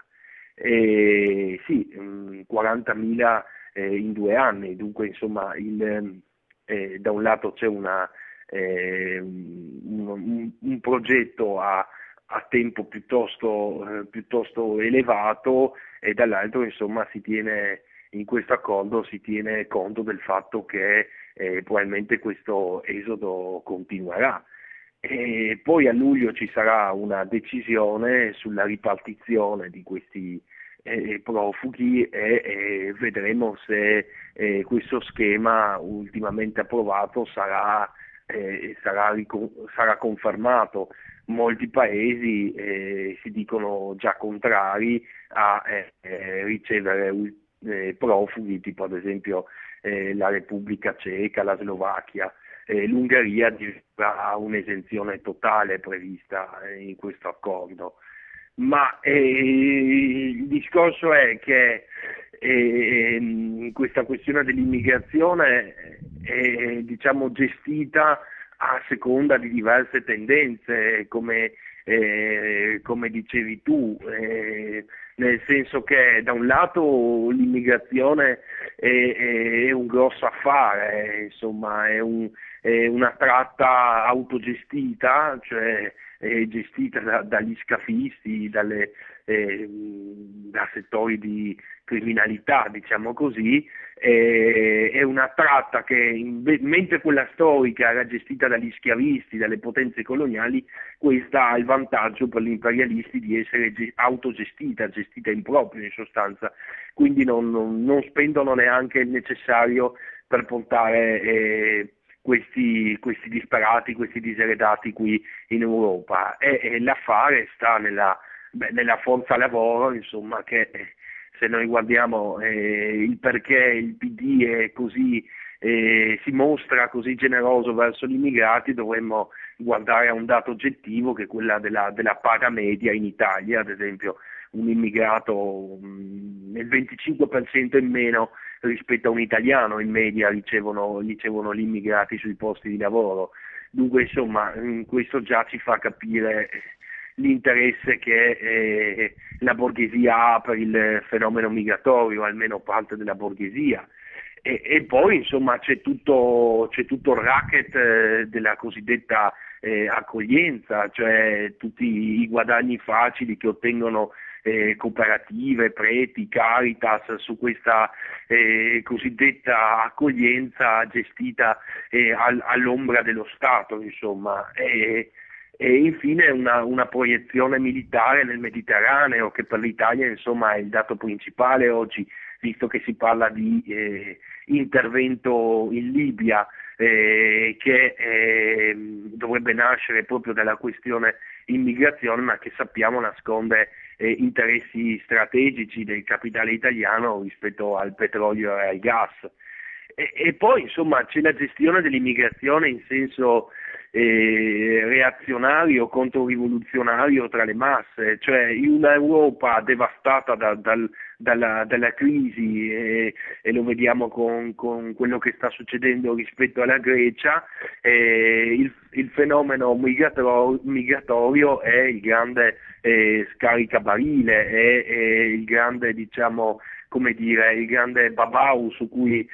[SPEAKER 15] 40.000 in 2 anni, dunque insomma da un lato c'è un progetto a tempo piuttosto elevato, e dall'altro insomma in questo accordo si tiene conto del fatto che probabilmente questo esodo continuerà. E poi a luglio ci sarà una decisione sulla ripartizione di questi profughi, e vedremo se questo schema ultimamente approvato sarà confermato. Molti paesi si dicono già contrari a ricevere profughi, tipo ad esempio la Repubblica Ceca, la Slovacchia. l'Ungheria ha un'esenzione totale prevista in questo accordo. Ma il discorso è che questa questione dell'immigrazione è diciamo gestita a seconda di diverse tendenze, come dicevi tu, nel senso che da un lato l'immigrazione è un grosso affare, insomma è una tratta autogestita, cioè è gestita dagli scafisti, da settori di criminalità, diciamo così, è una tratta che mentre quella storica era gestita dagli schiavisti, dalle potenze coloniali, questa ha il vantaggio per gli imperialisti di essere autogestita, gestita in proprio in sostanza, quindi non spendono neanche il necessario per portare questi disperati, questi diseredati qui in Europa, e l'affare sta nella forza lavoro, insomma, che se noi guardiamo il perché il PD è così si mostra così generoso verso gli immigrati, dovremmo guardare a un dato oggettivo che è quella della paga media in Italia. Ad esempio un immigrato nel 25% in meno rispetto a un italiano in media ricevono gli immigrati sui posti di lavoro. Dunque insomma questo già ci fa capire l'interesse che la borghesia ha per il fenomeno migratorio, almeno parte della borghesia. E poi insomma c'è tutto il racket della cosiddetta accoglienza, cioè tutti i guadagni facili che ottengono cooperative, preti, Caritas su questa cosiddetta accoglienza gestita all'ombra dello Stato, insomma. E infine una proiezione militare nel Mediterraneo, che per l'Italia insomma è il dato principale oggi, visto che si parla di intervento in Libia, che dovrebbe nascere proprio dalla questione immigrazione, ma che sappiamo nasconde interessi strategici del capitale italiano rispetto al petrolio e al gas. E poi insomma c'è la gestione dell'immigrazione in senso reazionario, controrivoluzionario tra le masse, cioè in un'Europa devastata dalla crisi, e lo vediamo con quello che sta succedendo rispetto alla Grecia, il fenomeno migratorio è il grande scaricabarile, è il grande, diciamo, come dire, il grande babau su cui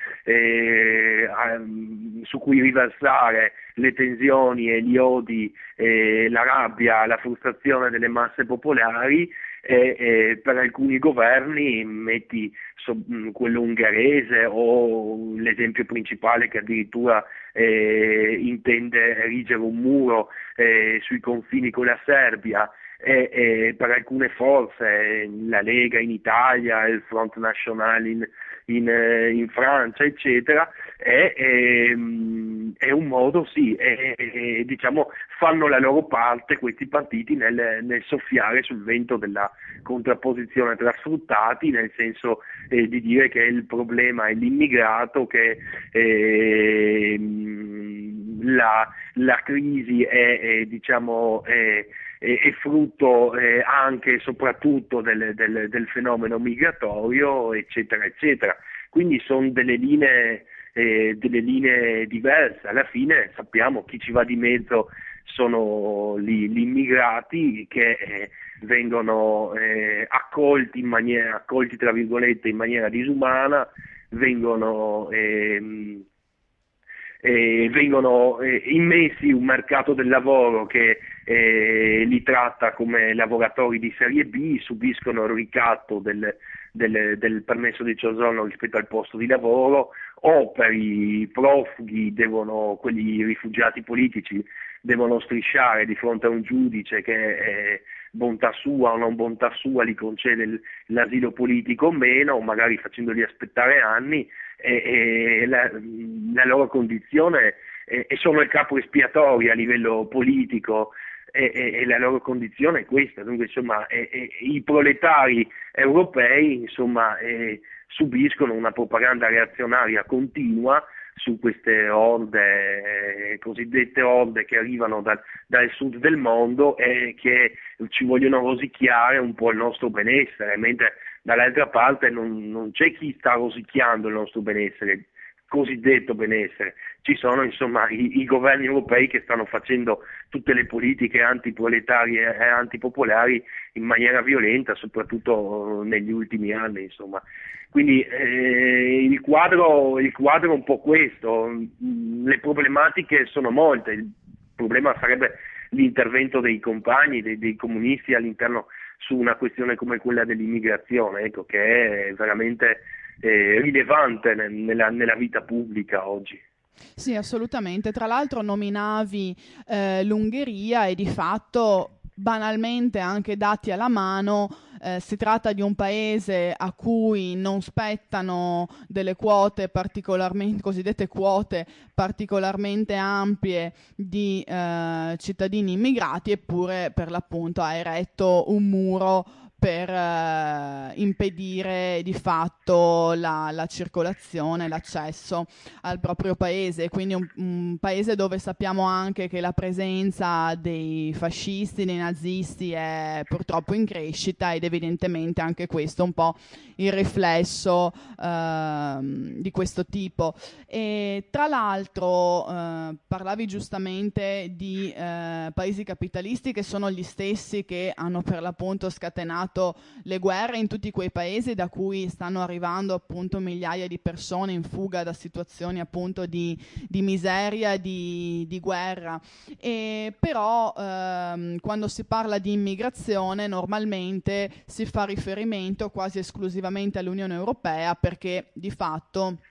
[SPEAKER 15] riversare le tensioni e gli odi, la rabbia, la frustrazione delle masse popolari. Per alcuni governi, metti quello ungherese o l'esempio principale che addirittura intende erigere un muro sui confini con la Serbia, per alcune forze, la Lega in Italia, il Front National in Francia, eccetera, è un modo, sì, diciamo fanno la loro parte questi partiti nel soffiare sul vento della contrapposizione tra sfruttati, nel senso di dire che il problema è l'immigrato, che la crisi è frutto anche e soprattutto del fenomeno migratorio, eccetera, eccetera. Quindi sono delle linee diverse. Alla fine sappiamo chi ci va di mezzo sono gli immigrati che vengono accolti tra virgolette in maniera disumana, vengono immessi in un mercato del lavoro che li tratta come lavoratori di serie B, subiscono il ricatto del permesso di soggiorno rispetto al posto di lavoro, o per i profughi, quelli rifugiati politici, devono strisciare di fronte a un giudice che bontà sua o non bontà sua li concede l'asilo politico o meno, o magari facendoli aspettare anni, e la loro condizione e sono il capo espiatorio a livello politico, e la loro condizione è questa. Dunque insomma i proletari europei insomma subiscono una propaganda reazionaria continua su queste onde, cosiddette onde che arrivano dal sud del mondo e che ci vogliono rosicchiare un po' il nostro benessere, mentre dall'altra parte non c'è chi sta rosicchiando il nostro benessere, cosiddetto benessere. Ci sono insomma i governi europei che stanno facendo tutte le politiche antiproletarie e antipopolari in maniera violenta, soprattutto negli ultimi anni, insomma. Quindi il quadro è un po' questo. Le problematiche sono molte. Il problema sarebbe l'intervento dei compagni, dei comunisti all'interno su una questione come quella dell'immigrazione, ecco, che è veramente rilevante nella vita pubblica oggi.
[SPEAKER 3] Sì, assolutamente. Tra l'altro nominavi l'Ungheria e di fatto, banalmente, anche dati alla mano, si tratta di un paese a cui non spettano delle quote particolarmente, cosiddette quote particolarmente ampie di cittadini immigrati, eppure per l'appunto ha eretto un muro per impedire di fatto la circolazione, l'accesso al proprio paese. Quindi un paese dove sappiamo anche che la presenza dei fascisti, dei nazisti è purtroppo in crescita, ed evidentemente anche questo è un po' il riflesso di questo tipo. E tra l'altro parlavi giustamente di paesi capitalisti che sono gli stessi che hanno per l'appunto scatenato le guerre in tutti quei paesi da cui stanno arrivando appunto migliaia di persone in fuga da situazioni appunto di miseria, di guerra. E però quando si parla di immigrazione normalmente si fa riferimento quasi esclusivamente all'Unione Europea, perché di fatto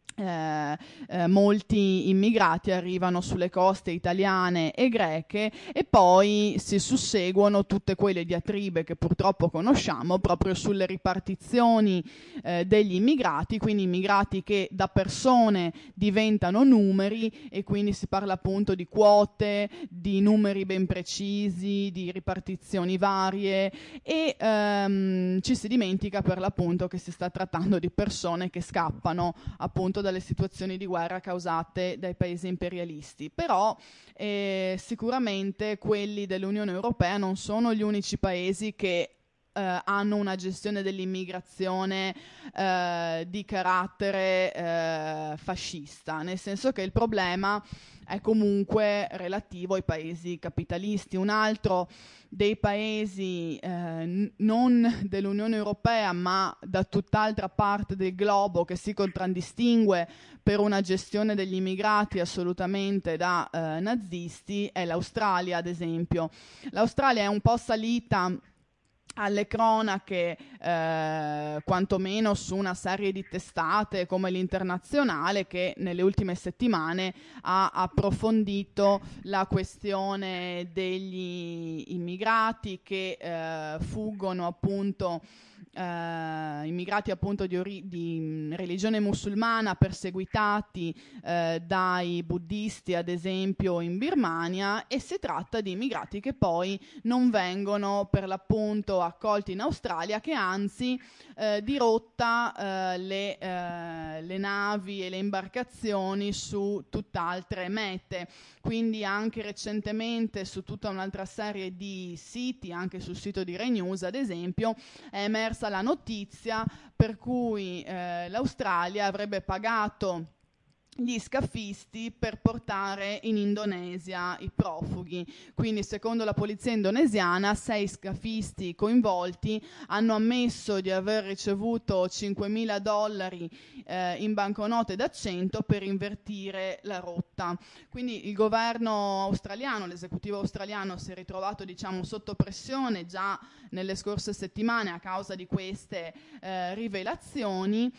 [SPEAKER 3] molti immigrati arrivano sulle coste italiane e greche e poi si susseguono tutte quelle diatribe che purtroppo conosciamo proprio sulle ripartizioni degli immigrati, quindi immigrati che da persone diventano numeri, e quindi si parla appunto di quote, di numeri ben precisi, di ripartizioni varie, e ci si dimentica per l'appunto che si sta trattando di persone che scappano appunto dalle situazioni di guerra causate dai paesi imperialisti. Però sicuramente quelli dell'Unione Europea non sono gli unici paesi che hanno una gestione dell'immigrazione di carattere fascista, nel senso che il problema è comunque relativo ai paesi capitalisti. Un altro dei paesi non dell'Unione Europea ma da tutt'altra parte del globo che si contraddistingue per una gestione degli immigrati assolutamente da nazisti è l'Australia, ad esempio. L'Australia è un po' salita alle cronache, quantomeno su una serie di testate come l'Internazionale, che nelle ultime settimane ha approfondito la questione degli immigrati che fuggono appunto immigrati appunto di religione musulmana, perseguitati dai buddisti ad esempio in Birmania, e si tratta di immigrati che poi non vengono per l'appunto accolti in Australia, che anzi di rotta le navi e le imbarcazioni su tutt'altre mete. Quindi anche recentemente su tutta un'altra serie di siti, anche sul sito di Rai News ad esempio, è emersa la notizia per cui l'Australia avrebbe pagato gli scafisti per portare in Indonesia i profughi. Quindi secondo la polizia indonesiana 6 scafisti coinvolti hanno ammesso di aver ricevuto $5.000 in banconote da 100 per invertire la rotta. Quindi il governo australiano, l'esecutivo australiano si è ritrovato sotto pressione già nelle scorse settimane a causa di queste rivelazioni,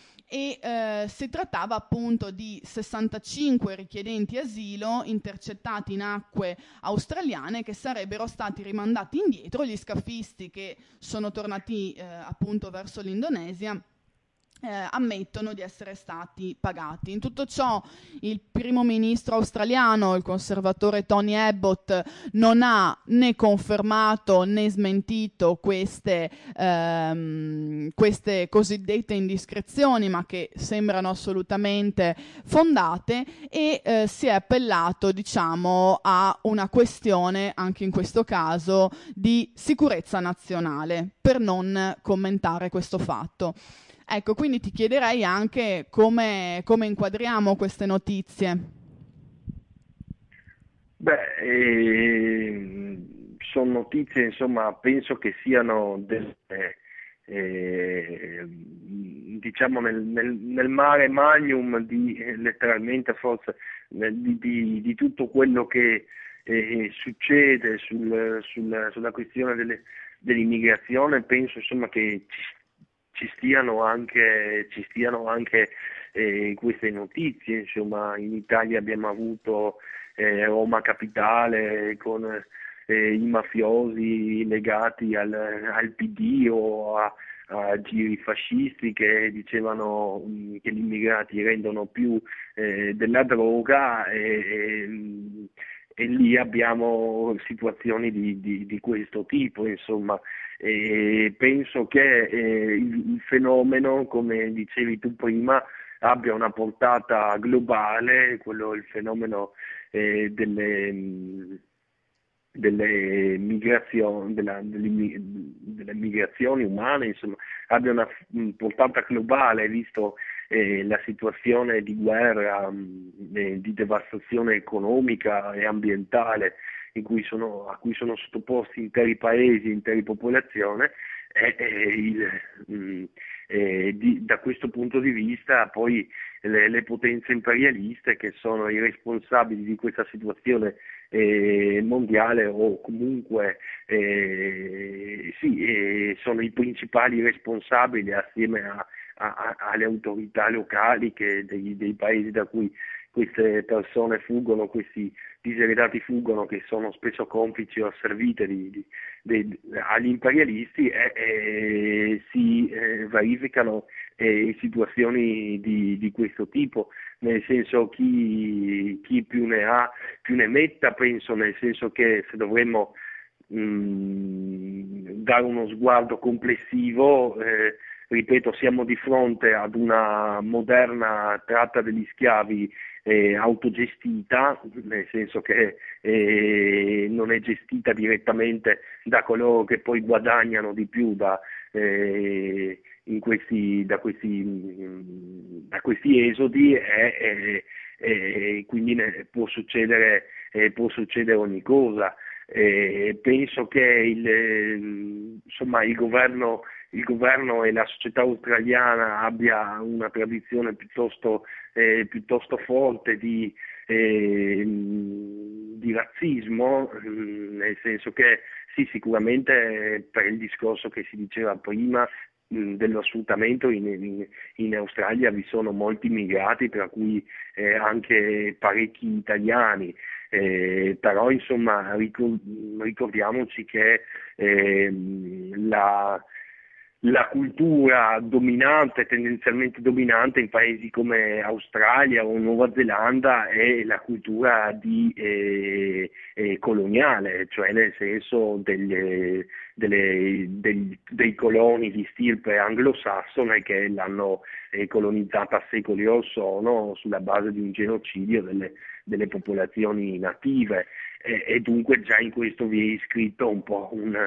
[SPEAKER 3] e si trattava appunto di 65 richiedenti asilo intercettati in acque australiane che sarebbero stati rimandati indietro. Gli scafisti che sono tornati appunto verso l'Indonesia ammettono di essere stati pagati. In tutto ciò il primo ministro australiano, il conservatore Tony Abbott, non ha né confermato né smentito queste cosiddette indiscrezioni, ma che sembrano assolutamente fondate, e si è appellato, diciamo, a una questione, anche in questo caso, di sicurezza nazionale, per non commentare questo fatto. Ecco, quindi ti chiederei anche come inquadriamo queste notizie.
[SPEAKER 15] Sono notizie, insomma, penso che siano diciamo nel mare magnum letteralmente forse di tutto quello che succede sulla questione dell'immigrazione. Penso, insomma, che ci stiano anche queste notizie. Insomma, in Italia abbiamo avuto Roma Capitale con i mafiosi legati al PD o a giri fascisti che dicevano che gli immigrati rendono più della droga, e lì abbiamo situazioni di questo tipo, insomma. E penso che il fenomeno, come dicevi tu prima, abbia una portata globale, il fenomeno delle migrazioni umane, insomma, abbia una portata globale, visto la situazione di guerra, di devastazione economica e ambientale a cui sono sottoposti interi paesi, intere popolazioni. Da questo punto di vista poi le potenze imperialiste, che sono i responsabili di questa situazione mondiale, o comunque sono i principali responsabili, assieme alle autorità locali dei paesi da cui queste persone fuggono, questi diseredati fuggono, che sono spesso complici o asservite agli imperialisti, si verificano situazioni di questo tipo, nel senso chi più ne ha più ne metta. Penso, nel senso che se dovremmo dare uno sguardo complessivo, ripeto, siamo di fronte ad una moderna tratta degli schiavi autogestita, nel senso che non è gestita direttamente da coloro che poi guadagnano di più da questi esodi, e quindi può succedere ogni cosa. Penso che il governo e la società australiana abbia una tradizione piuttosto forte di razzismo, nel senso che sì, sicuramente per il discorso che si diceva prima dello sfruttamento, in Australia vi sono molti immigrati, tra cui anche parecchi italiani. Però insomma ricordiamoci che la cultura dominante, tendenzialmente dominante in paesi come Australia o Nuova Zelanda, è la cultura coloniale, cioè nel senso dei coloni di stirpe anglosassone che l'hanno colonizzata secoli or sono sulla base di un genocidio delle popolazioni native, e dunque già in questo vi è iscritto un po' un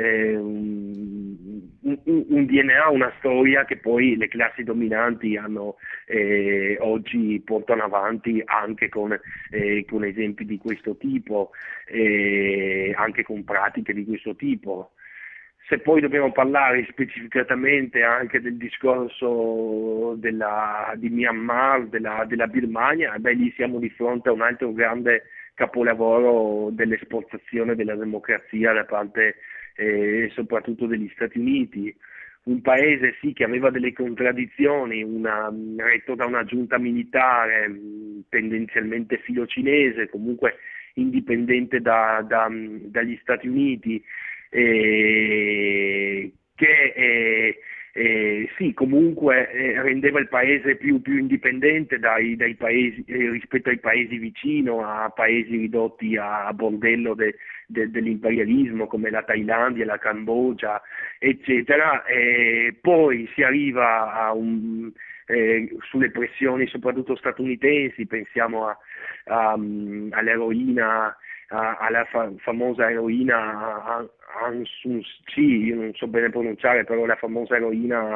[SPEAKER 15] DNA, una storia che poi le classi dominanti oggi portano avanti anche con esempi di questo tipo, anche con pratiche di questo tipo. Se poi dobbiamo parlare specificatamente anche del discorso di Myanmar, della Birmania, lì siamo di fronte a un altro grande capolavoro dell'esportazione della democrazia da parte soprattutto degli Stati Uniti, un paese sì che aveva delle contraddizioni, retto da una giunta militare tendenzialmente filocinese, comunque indipendente dagli Stati Uniti, che sì, comunque rendeva il paese più indipendente dai paesi, rispetto ai paesi vicino, a paesi ridotti a bordello dell'imperialismo come la Thailandia, la Cambogia, eccetera. Poi si arriva sulle pressioni soprattutto statunitensi, pensiamo all'eroina, alla famosa eroina Aung io non so bene pronunciare, però la famosa eroina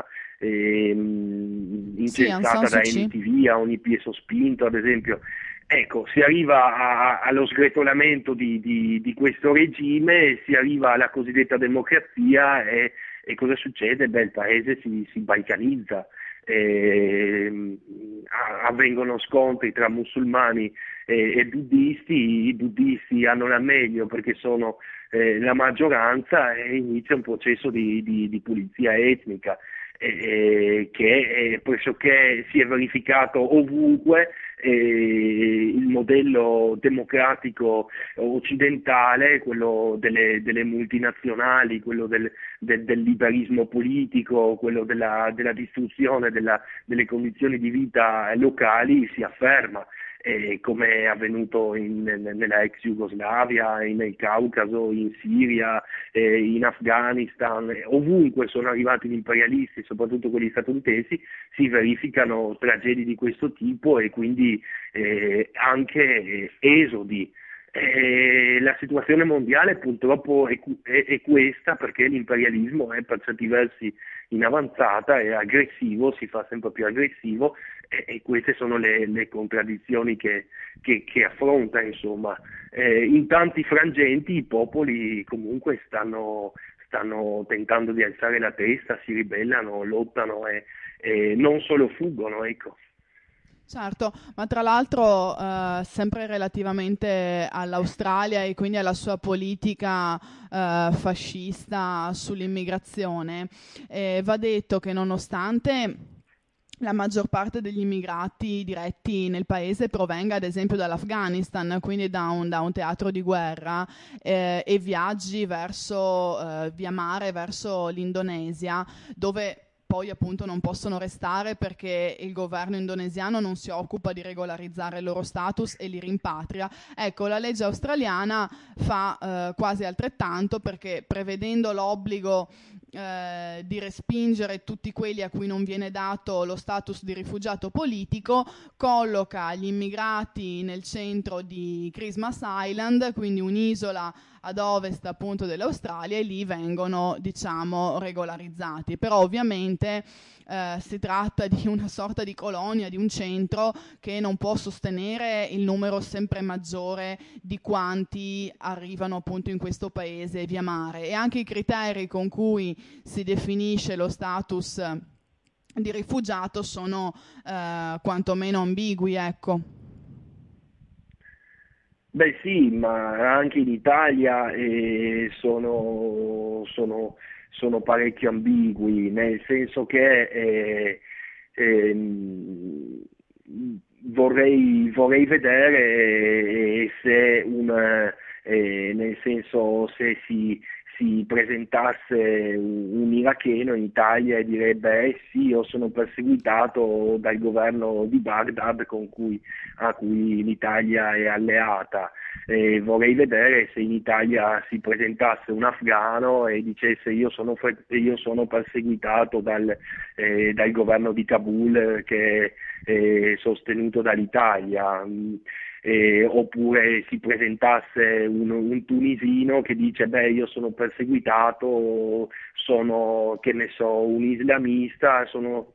[SPEAKER 15] incensata da MTV, a ogni piede sospinto, ad esempio. Ecco, si arriva allo sgretolamento di questo regime, si arriva alla cosiddetta democrazia e cosa succede? Beh, il paese si balcanizza. Avvengono scontri tra musulmani e buddisti. I buddisti hanno la meglio perché sono la maggioranza, e inizia un processo di pulizia etnica che pressoché si è verificato ovunque. Il modello democratico occidentale, quello delle multinazionali, quello del liberismo politico, quello della distruzione delle condizioni di vita locali, si afferma, come è avvenuto nella ex Jugoslavia, nel Caucaso, in Siria, in Afghanistan, ovunque sono arrivati gli imperialisti, soprattutto quelli statunitensi, si verificano tragedie di questo tipo e quindi anche esodi. La situazione mondiale purtroppo è questa, perché l'imperialismo è per certi versi in avanzata, è aggressivo, si fa sempre più aggressivo, e queste sono le contraddizioni che affronta, insomma. In tanti frangenti i popoli comunque stanno tentando di alzare la testa, si ribellano, lottano e non solo fuggono, ecco.
[SPEAKER 3] Certo, ma tra l'altro sempre relativamente all'Australia e quindi alla sua politica fascista sull'immigrazione, va detto che nonostante la maggior parte degli immigrati diretti nel paese provenga ad esempio dall'Afghanistan, quindi da un teatro di guerra, e viaggi via mare verso l'Indonesia, dove poi appunto non possono restare perché il governo indonesiano non si occupa di regolarizzare il loro status e li rimpatria. Ecco, la legge australiana fa quasi altrettanto, perché prevedendo l'obbligo di respingere tutti quelli a cui non viene dato lo status di rifugiato politico, colloca gli immigrati nel centro di Christmas Island, quindi un'isola ad ovest appunto dell'Australia, e lì vengono, diciamo, regolarizzati. Però ovviamente si tratta di una sorta di colonia, di un centro che non può sostenere il numero sempre maggiore di quanti arrivano appunto in questo paese via mare, e anche i criteri con cui si definisce lo status di rifugiato sono quantomeno ambigui, ecco.
[SPEAKER 15] Beh sì, ma anche in Italia sono parecchio ambigui, nel senso che vorrei vedere se nel senso, se si presentasse un iracheno in Italia e direbbe sì, io sono perseguitato dal governo di Baghdad a cui l'Italia è alleata. Vorrei vedere se in Italia si presentasse un afghano e dicesse io sono perseguitato dal governo di Kabul, che è sostenuto dall'Italia. Oppure si presentasse un tunisino che dice io sono perseguitato, sono, che ne so, un islamista, sono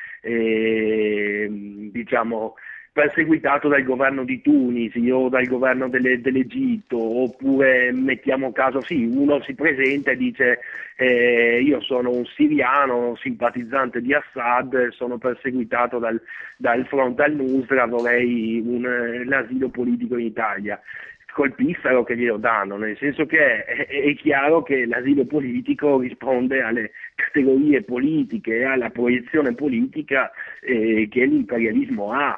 [SPEAKER 15] diciamo perseguitato dal governo di Tunisi o dal governo dell'Egitto. Oppure mettiamo caso, sì, uno si presenta e dice io sono un siriano simpatizzante di Assad, sono perseguitato dal Front al-Nusra, vorrei l'asilo politico in Italia. Colpissero che glielo danno, nel senso che è chiaro che l'asilo politico risponde alle categorie politiche e alla proiezione politica che l'imperialismo ha.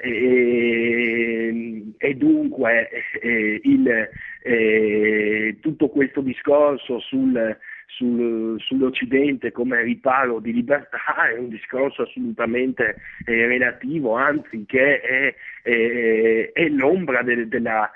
[SPEAKER 15] E dunque tutto questo discorso sull'Occidente come riparo di libertà è un discorso assolutamente relativo, anzi che è l'ombra della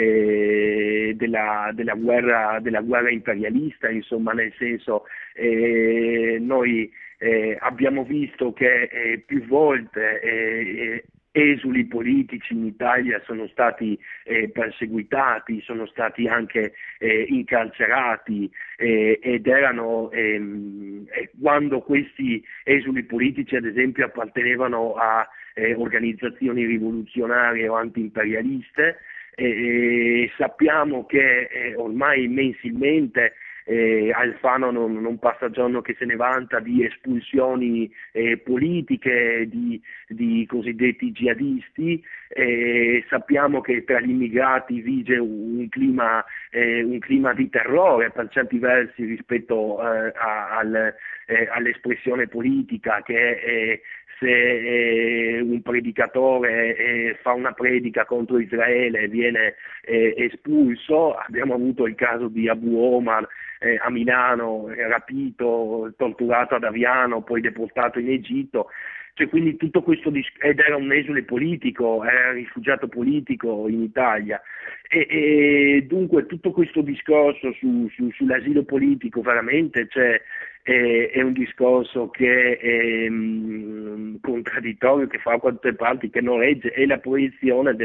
[SPEAKER 15] guerra imperialista, insomma, nel senso noi abbiamo visto che più volte esuli politici in Italia sono stati perseguitati, sono stati anche incarcerati ed erano quando questi esuli politici ad esempio appartenevano a organizzazioni rivoluzionarie o anti-imperialiste. Sappiamo che ormai mensilmente Alfano non passa giorno che se ne vanta di espulsioni politiche di cosiddetti jihadisti. Sappiamo che tra gli immigrati vige un clima di terrore per certi versi rispetto all'espressione politica, che se un predicatore fa una predica contro Israele viene espulso. Abbiamo avuto il caso di Abu Omar a Milano, rapito, torturato ad Aviano, poi deportato in Egitto. Cioè, quindi tutto questo ed era un esule politico, era rifugiato politico in Italia, e dunque tutto questo discorso sull'asilo politico veramente è un discorso che è contraddittorio, che fa quante parti, che non regge, è la proiezione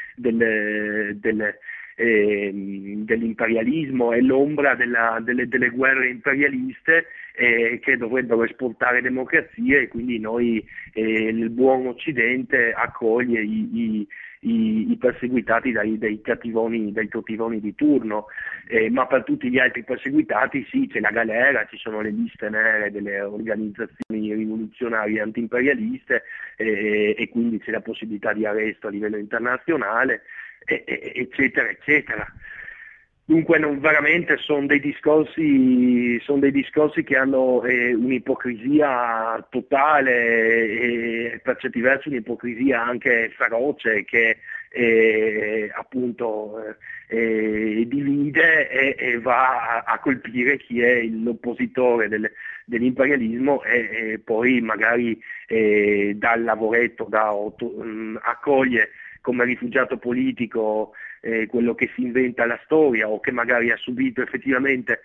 [SPEAKER 15] dell'imperialismo, è l'ombra delle guerre imperialiste che dovrebbero esportare democrazia, e quindi noi nel buon Occidente accoglie i perseguitati dai cattivoni di turno, ma per tutti gli altri perseguitati sì, c'è la galera, ci sono le liste nere delle organizzazioni rivoluzionarie anti-imperialiste, e quindi c'è la possibilità di arresto a livello internazionale, eccetera eccetera. Dunque veramente sono dei discorsi che hanno un'ipocrisia totale, e per certi versi un'ipocrisia anche feroce, che appunto divide e va a colpire chi è l'oppositore dell'imperialismo, e poi magari dà il lavoretto, accoglie come rifugiato politico quello che si inventa la storia, o che magari ha subito effettivamente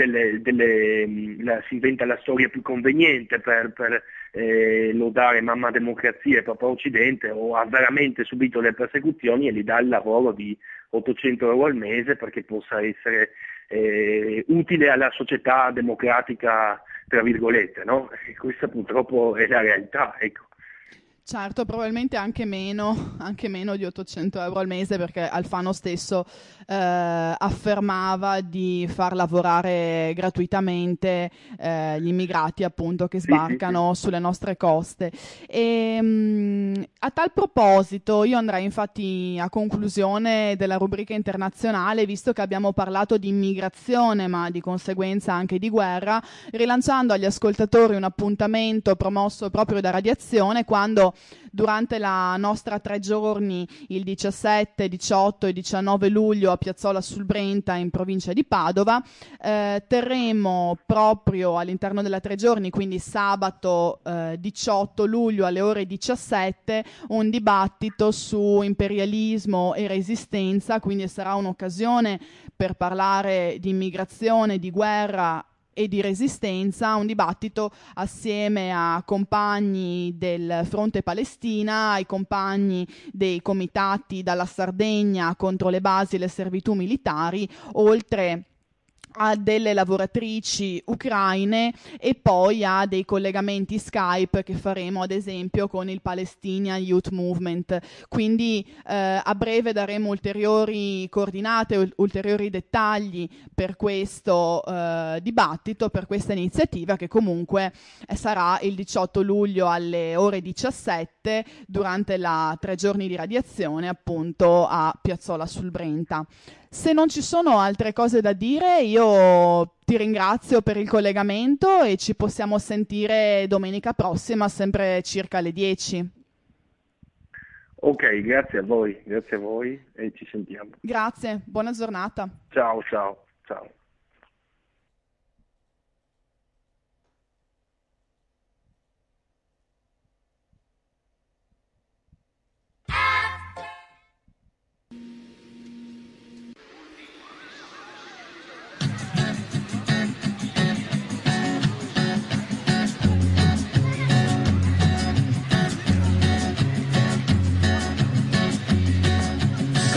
[SPEAKER 15] si inventa la storia più conveniente per lodare mamma democrazia e papà Occidente, o ha veramente subito le persecuzioni e gli dà il lavoro di 800 euro al mese perché possa essere utile alla società democratica, tra virgolette, no? E questa purtroppo è la realtà, ecco.
[SPEAKER 3] Certo, probabilmente anche meno di 800 euro al mese, perché Alfano stesso affermava di far lavorare gratuitamente gli immigrati, appunto, che sbarcano sulle nostre coste. A tal proposito io andrei infatti a conclusione della rubrica internazionale, visto che abbiamo parlato di immigrazione ma di conseguenza anche di guerra, rilanciando agli ascoltatori un appuntamento promosso proprio da Radiazione, quando durante la nostra 3 giorni, il 17, 18 e 19 luglio a Piazzola sul Brenta in provincia di Padova, terremo proprio all'interno della 3 giorni, quindi sabato 18 luglio alle ore 17, un dibattito su imperialismo e resistenza, quindi sarà un'occasione per parlare di immigrazione, di guerra e di resistenza, un dibattito assieme a compagni del Fronte Palestina, ai compagni dei comitati dalla Sardegna contro le basi e le servitù militari, oltre a delle lavoratrici ucraine, e poi a dei collegamenti Skype che faremo ad esempio con il Palestinian Youth Movement. Quindi a breve daremo ulteriori coordinate, ulteriori dettagli per questo dibattito, per questa iniziativa, che comunque sarà il 18 luglio alle ore 17 durante la 3 giorni di Radiazione, appunto a Piazzola sul Brenta. Se non ci sono altre cose da dire, io ti ringrazio per il collegamento e ci possiamo sentire domenica prossima, sempre circa alle 10.
[SPEAKER 15] Ok, grazie a voi e ci sentiamo.
[SPEAKER 3] Grazie, buona giornata.
[SPEAKER 15] Ciao.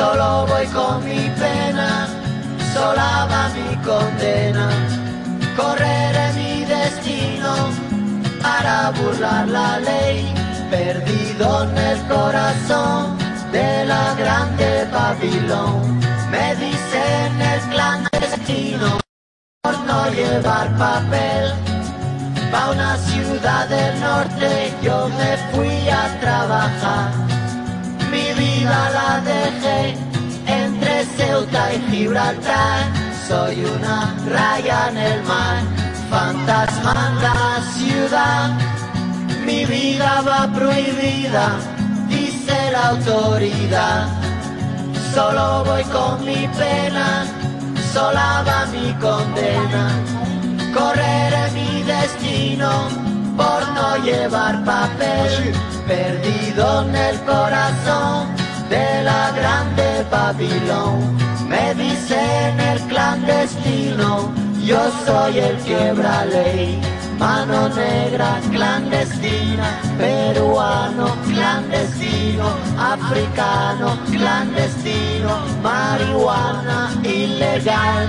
[SPEAKER 16] Solo voy con mi pena, sola va mi condena. Correré mi destino para burlar la ley, perdido en el corazón de la grande Babilón. Me dicen el clandestino por no llevar papel. Pa' una ciudad del norte yo me fui a trabajar. Mi vida la dejé entre Ceuta y Gibraltar. Soy una raya en el mar, fantasma en la ciudad. Mi vida va prohibida, dice la autoridad. Solo voy con mi pena, sola va mi condena. Correré mi destino por no llevar papel, perdido en el corazón de la grande Babilón. Me dicen el clandestino, yo soy el quebra ley. Mano negra clandestina, peruano clandestino, africano clandestino, marihuana ilegal.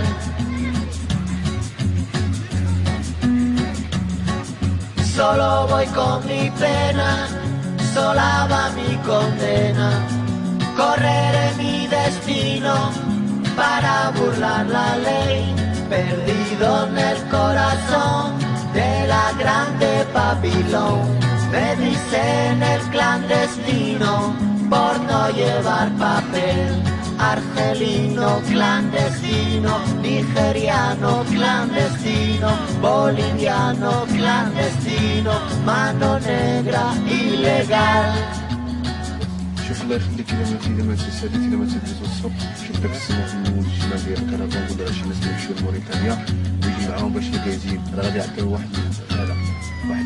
[SPEAKER 16] Solo voy con mi pena, sola va mi condena. Correré mi destino para burlar la ley, perdido en el corazón de la grande Babilón. Me dicen el clandestino por no llevar papel. Argelino clandestino, nigeriano clandestino, boliviano clandestino, mano negra ilegal.
[SPEAKER 17] شوف الله يخليك الا ماتي الا ما تساليتي الا ما تديتو الصبح شوف داك السنه في الشمال ديال الكرفان كل راه شي ناس يمشيو لموريتانيا ويجي معاهم باش يجازين راه غادي يعطيو واحد هذا واحد.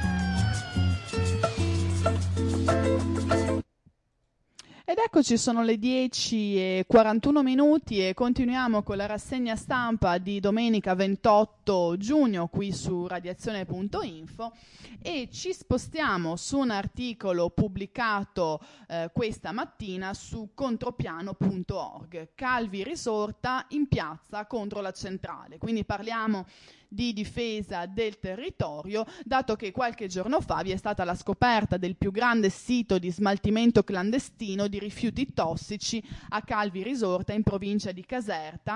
[SPEAKER 3] Ed eccoci, sono le 10:41 e continuiamo con la rassegna stampa di domenica 28 giugno qui su radiazione.info e ci spostiamo su un articolo pubblicato questa mattina su contropiano.org. Calvi risorta in piazza contro la centrale, quindi parliamo di difesa del territorio, dato che qualche giorno fa vi è stata la scoperta del più grande sito di smaltimento clandestino di rifiuti tossici a Calvi Risorta in provincia di Caserta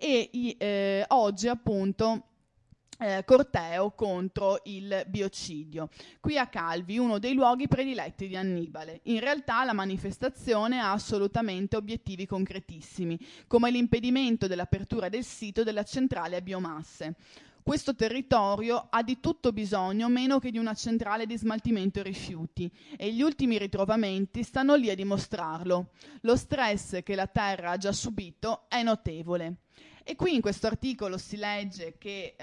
[SPEAKER 3] e oggi appunto corteo contro il biocidio. Qui a Calvi, uno dei luoghi prediletti di Annibale. In realtà la manifestazione ha assolutamente obiettivi concretissimi, come l'impedimento dell'apertura del sito della centrale a biomasse. Questo territorio ha di tutto bisogno meno che di una centrale di smaltimento rifiuti e gli ultimi ritrovamenti stanno lì a dimostrarlo. Lo stress che la terra ha già subito è notevole. E qui in questo articolo si legge che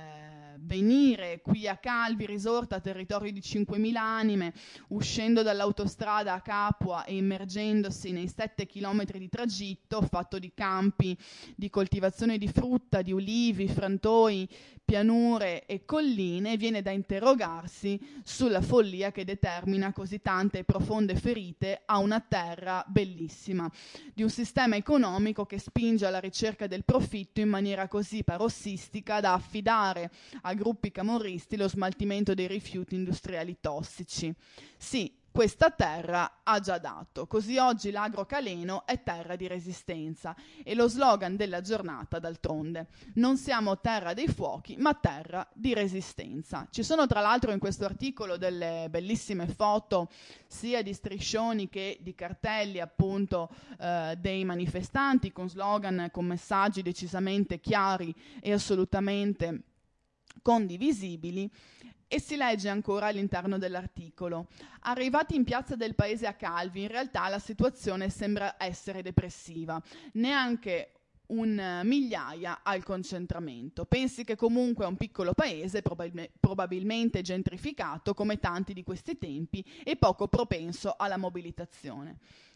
[SPEAKER 3] venire qui a Calvi Risorta, territorio di 5.000 anime, uscendo dall'autostrada a Capua e immergendosi nei 7 chilometri di tragitto fatto di campi di coltivazione di frutta, di ulivi, frantoi, pianure e colline, viene da interrogarsi sulla follia che determina così tante e profonde ferite a una terra bellissima, di un sistema economico che spinge alla ricerca del profitto in maniera così parossistica da affidare a gruppi camorristi lo smaltimento dei rifiuti industriali tossici. Sì, questa terra ha già dato, così oggi l'agro caleno è terra di resistenza e lo slogan della giornata d'altronde: non siamo terra dei fuochi ma terra di resistenza. Ci sono tra l'altro in questo articolo delle bellissime foto sia di striscioni che di cartelli appunto dei manifestanti con slogan, con messaggi decisamente chiari e assolutamente condivisibili. E si legge ancora all'interno dell'articolo: arrivati in piazza del paese a Calvi, in realtà la situazione sembra essere depressiva, neanche un migliaia al concentramento. Pensi che comunque è un piccolo paese, probabilmente gentrificato come tanti di questi tempi e poco propenso alla mobilitazione.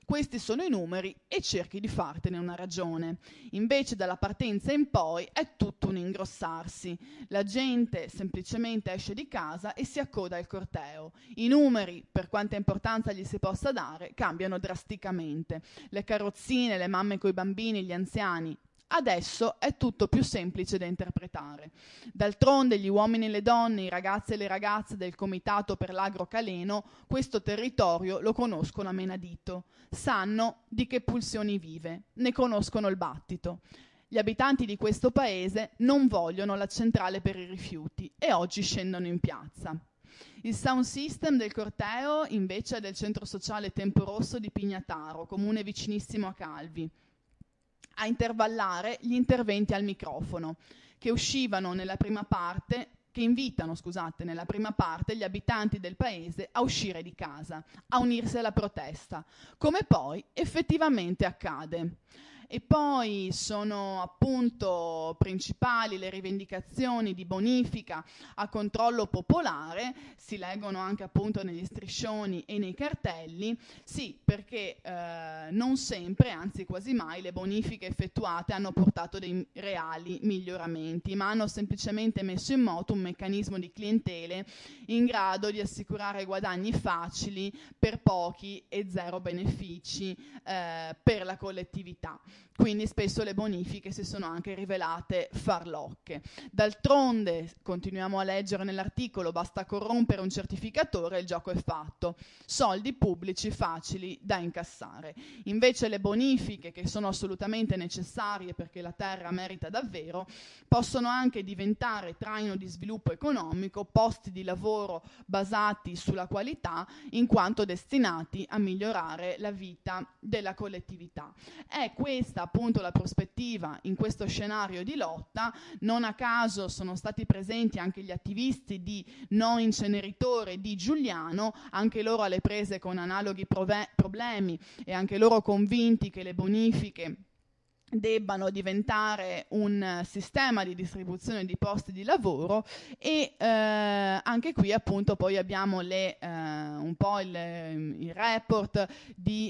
[SPEAKER 3] Questi sono i numeri e cerchi di fartene una ragione. Invece dalla partenza in poi è tutto un ingrossarsi. La gente semplicemente esce di casa e si accoda al corteo. I numeri, per quanta importanza gli si possa dare, cambiano drasticamente. Le carrozzine, le mamme coi bambini, gli anziani. Adesso è tutto più semplice da interpretare. D'altronde gli uomini e le donne, i ragazzi e le ragazze del Comitato per l'Agro Caleno questo territorio lo conoscono a menadito. Sanno di che pulsioni vive, ne conoscono il battito. Gli abitanti di questo paese non vogliono la centrale per i rifiuti e oggi scendono in piazza. Il sound system del corteo invece è del centro sociale Tempo Rosso di Pignataro, comune vicinissimo a Calvi, a intervallare gli interventi al microfono, che invitano nella prima parte gli abitanti del paese a uscire di casa, a unirsi alla protesta, come poi effettivamente accade. E poi sono appunto principali le rivendicazioni di bonifica a controllo popolare, si leggono anche appunto negli striscioni e nei cartelli, sì, perché non sempre, anzi quasi mai, le bonifiche effettuate hanno portato dei reali miglioramenti, ma hanno semplicemente messo in moto un meccanismo di clientele in grado di assicurare guadagni facili per pochi e zero benefici per la collettività. Quindi spesso le bonifiche si sono anche rivelate farlocche. D'altronde, continuiamo a leggere nell'articolo, basta corrompere un certificatore e il gioco è fatto. Soldi pubblici facili da incassare. Invece le bonifiche, che sono assolutamente necessarie perché la terra merita davvero, possono anche diventare traino di sviluppo economico, posti di lavoro basati sulla qualità, in quanto destinati a migliorare la vita della collettività. È questa appunto la prospettiva in questo scenario di lotta. Non a caso sono stati presenti anche gli attivisti di No Inceneritore di Giuliano, anche loro alle prese con analoghi problemi e anche loro convinti che le bonifiche debbano diventare un sistema di distribuzione di posti di lavoro. E anche qui appunto poi abbiamo un po' il report di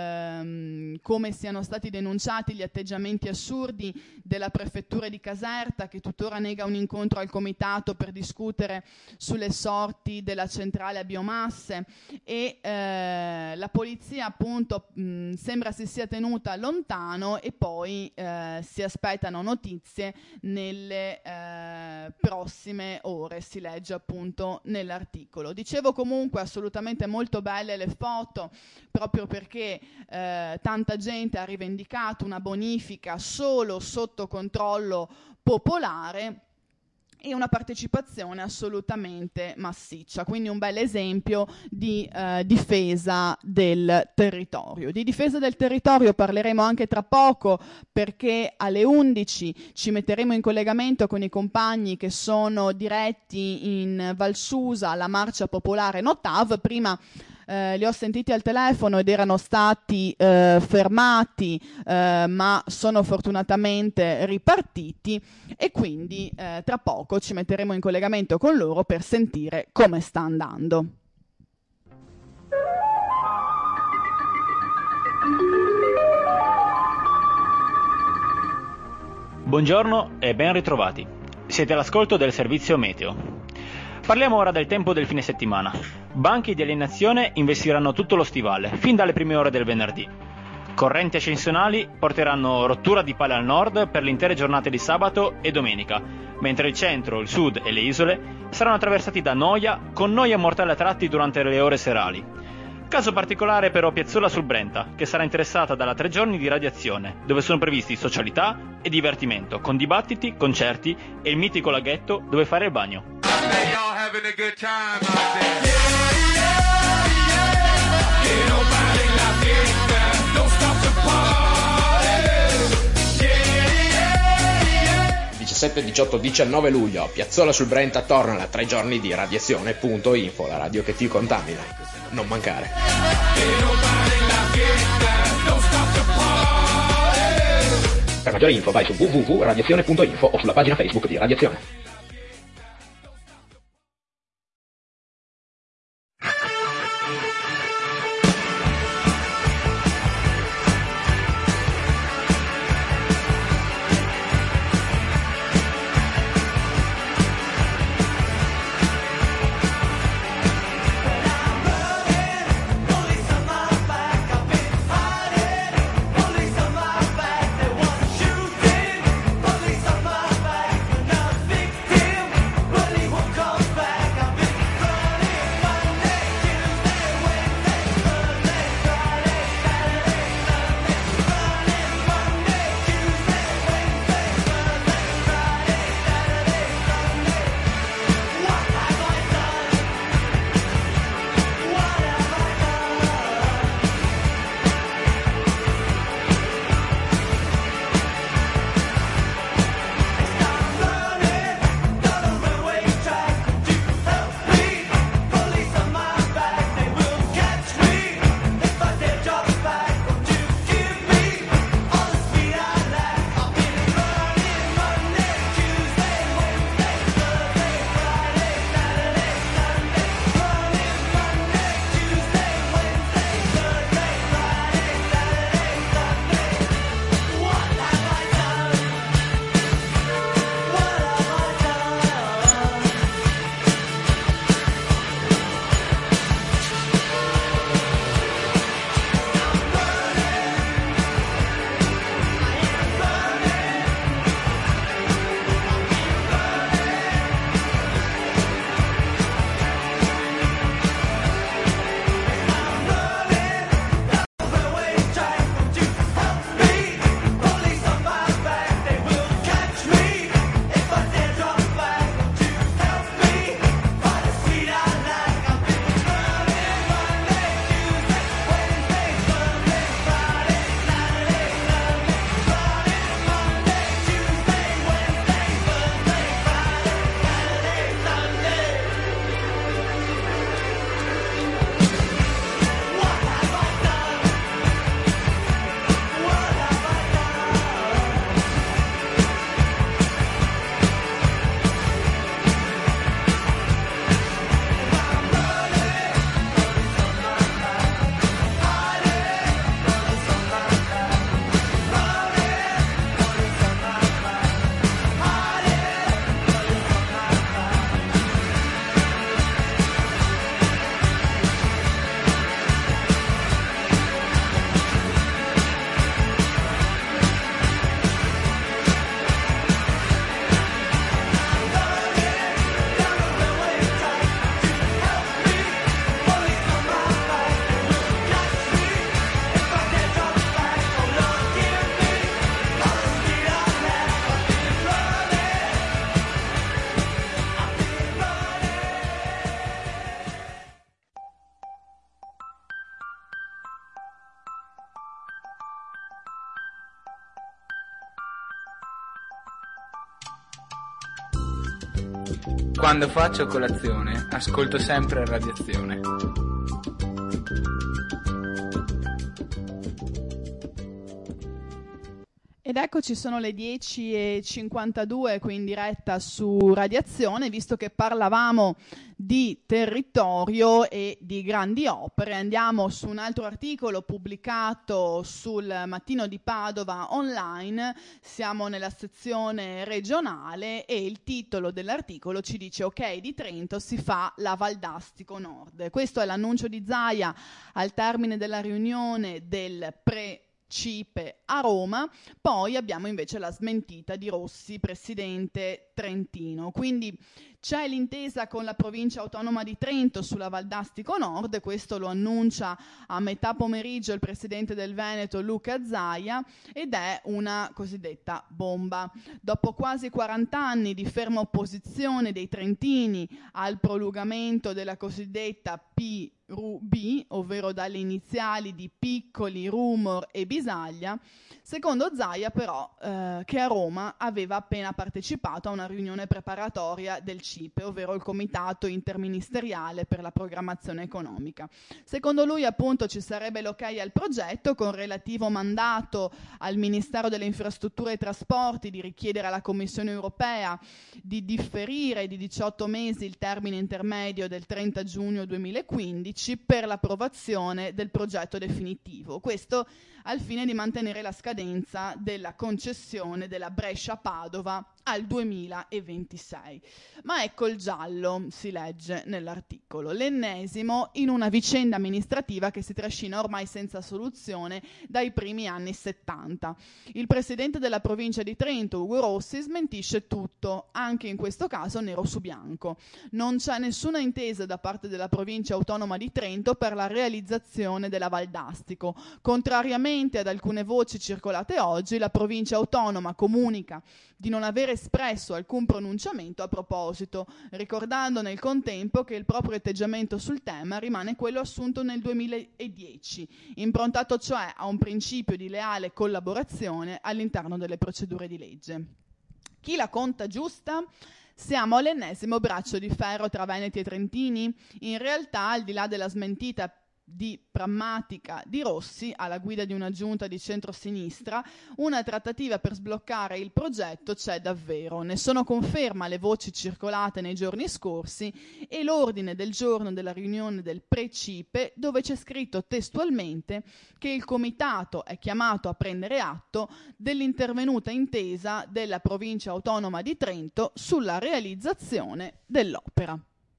[SPEAKER 3] come siano stati denunciati gli atteggiamenti assurdi della prefettura di Caserta, che tuttora nega un incontro al comitato per discutere sulle sorti della centrale a biomasse, e la polizia appunto sembra si sia tenuta lontano, e poi si aspettano notizie nelle prossime ore, si legge appunto nell'articolo. Dicevo comunque assolutamente molto belle le foto, proprio perché tanta gente ha rivendicato una bonifica solo sotto controllo popolare e una partecipazione assolutamente massiccia, quindi un bel esempio di difesa del territorio. Di difesa del territorio parleremo anche tra poco, perché alle 11 ci metteremo in collegamento con i compagni che sono diretti in Val Susa alla marcia popolare Notav. Prima li ho sentiti al telefono ed erano stati fermati, ma sono fortunatamente ripartiti, e quindi tra poco ci metteremo in collegamento con loro per sentire come sta andando.
[SPEAKER 18] Buongiorno e ben ritrovati. Siete all'ascolto del servizio Meteo. Parliamo ora del tempo del fine settimana. Banchi di alienazione investiranno tutto lo stivale, fin dalle prime ore del venerdì. Correnti ascensionali porteranno rottura di pale al nord per le intere giornate di sabato e domenica, mentre il centro, il sud e le isole saranno attraversati da noia, con noia mortale a tratti durante le ore serali. Caso particolare però Piazzola sul Brenta, che sarà interessata dalla 3 giorni di radiazione, dove sono previsti socialità e divertimento, con dibattiti, concerti e il mitico laghetto dove fare il bagno.
[SPEAKER 10] Get nobody la fiesta, don't stop the party.
[SPEAKER 1] 17, 18, 19 luglio, Piazzola sul Brenta torna alla 3 giorni di radiazione.info, la radio che ti contamina. Non mancare. Per maggiori info vai su www.radiazione.info o sulla pagina Facebook di Radiazione.
[SPEAKER 19] Quando faccio colazione, ascolto sempre Radiazione.
[SPEAKER 3] Ed eccoci, sono le 10:52 qui in diretta su Radiazione. Visto che parlavamo di territorio e di grandi opere, andiamo su un altro articolo pubblicato sul Mattino di Padova online. Siamo nella sezione regionale e il titolo dell'articolo ci dice: ok, di Trento si fa la Valdastico Nord. Questo è l'annuncio di Zaia al termine della riunione del CIPE a Roma. Poi abbiamo invece la smentita di Rossi, presidente trentino. Quindi c'è l'intesa con la provincia autonoma di Trento sulla Valdastico Nord, questo lo annuncia a metà pomeriggio il presidente del Veneto Luca Zaia, ed è una cosiddetta bomba. Dopo quasi 40 anni di ferma opposizione dei trentini al prolungamento della cosiddetta PRUB, ovvero dalle iniziali di Piccoli, Rumor e Bisaglia, secondo Zaia però che a Roma aveva appena partecipato a una riunione preparatoria del CIPE, ovvero il Comitato Interministeriale per la Programmazione Economica. Secondo lui appunto ci sarebbe l'ok al progetto, con relativo mandato al Ministero delle Infrastrutture e Trasporti di richiedere alla Commissione Europea di differire di 18 mesi il termine intermedio del 30 giugno 2015 per l'approvazione del progetto definitivo. Questo al fine di mantenere la scadenza della concessione della Brescia-Padova al 2026. Ma ecco il giallo, si legge nell'articolo, l'ennesimo in una vicenda amministrativa che si trascina ormai senza soluzione dai primi anni 70. Il presidente della provincia di Trento, Ugo Rossi, smentisce tutto, anche in questo caso nero su bianco. Non c'è nessuna intesa da parte della provincia autonoma di Trento per la realizzazione della Valdastico. Contrariamente ad alcune voci circolate oggi, la provincia autonoma comunica di non aver espresso alcun pronunciamento a proposito, ricordando nel contempo che il proprio atteggiamento sul tema rimane quello assunto nel 2010, improntato cioè a un principio di leale collaborazione all'interno delle procedure di legge. Chi la conta giusta? Siamo all'ennesimo braccio di ferro tra veneti e trentini? In realtà, al di là della smentita di prammatica di Rossi alla guida di una giunta di centrosinistra, una trattativa per sbloccare il progetto c'è davvero. Ne sono conferma le voci circolate nei giorni scorsi e l'ordine del giorno della riunione del pre-CIPE, dove c'è scritto testualmente che il comitato è chiamato a prendere atto dell'intervenuta intesa della provincia autonoma di Trento sulla realizzazione dell'opera.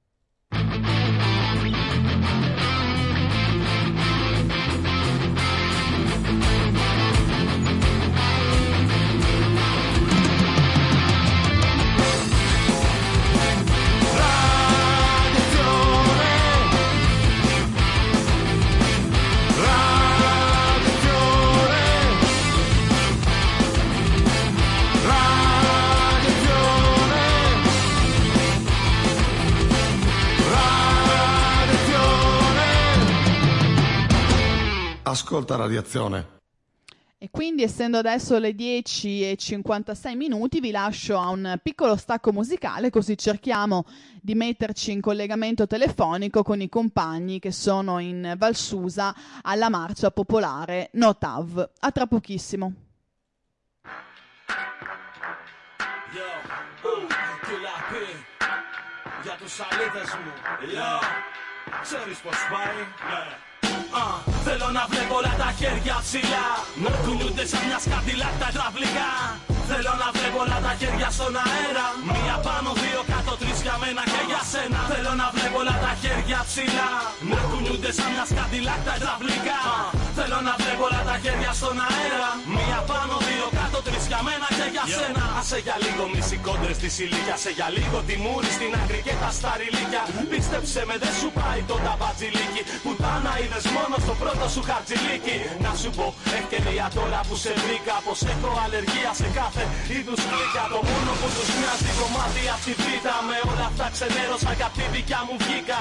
[SPEAKER 4] Ascolta Radiazione.
[SPEAKER 3] E quindi, essendo adesso le 10:56, vi lascio a un piccolo stacco musicale, così cerchiamo di metterci in collegamento telefonico con i compagni che sono in Valsusa alla marcia popolare Notav. A tra pochissimo.
[SPEAKER 12] Θέλω να βλέπω όλα τα χέρια ψηλά να κουνιούνται σαν μια σκατιλά τα υδραυλικά. Θέλω να βλέπω όλα τα χέρια στον αέρα, μία πάνω, δύο κάτω, τρεις για μένα και για σένα. Θέλω να βλέπω όλα τα χέρια ψηλά να κουνιούνται σαν μια σκατιλά τα υδραυλικά. Θέλω να βλέπω όλα τα χέρια στον αέρα, μία πάνω, δύο κάτω, τρεις για μένα και για σένα. Άσε για λίγο μισικόντρες της ηλικίας, σε για λίγο τη μούρη στην άκρη και τα σταριλίκια. Πίστεψε με, δεν σου πάει το ταμπατζιλίκι, πουτάνα είδες μόνο στο πρώτο σου χαρτζιλίκι. Να σου πω ευκαιρία τώρα που σε βρήκα, πως έχω αλλεργία σε κάθε είδους γλύκα. Το μόνο που τους μοιάζει κομμάτι απ' τη βήτα, με όλα αυτά ξενέρωσα κι απ' τη δικιά μου βγήκα.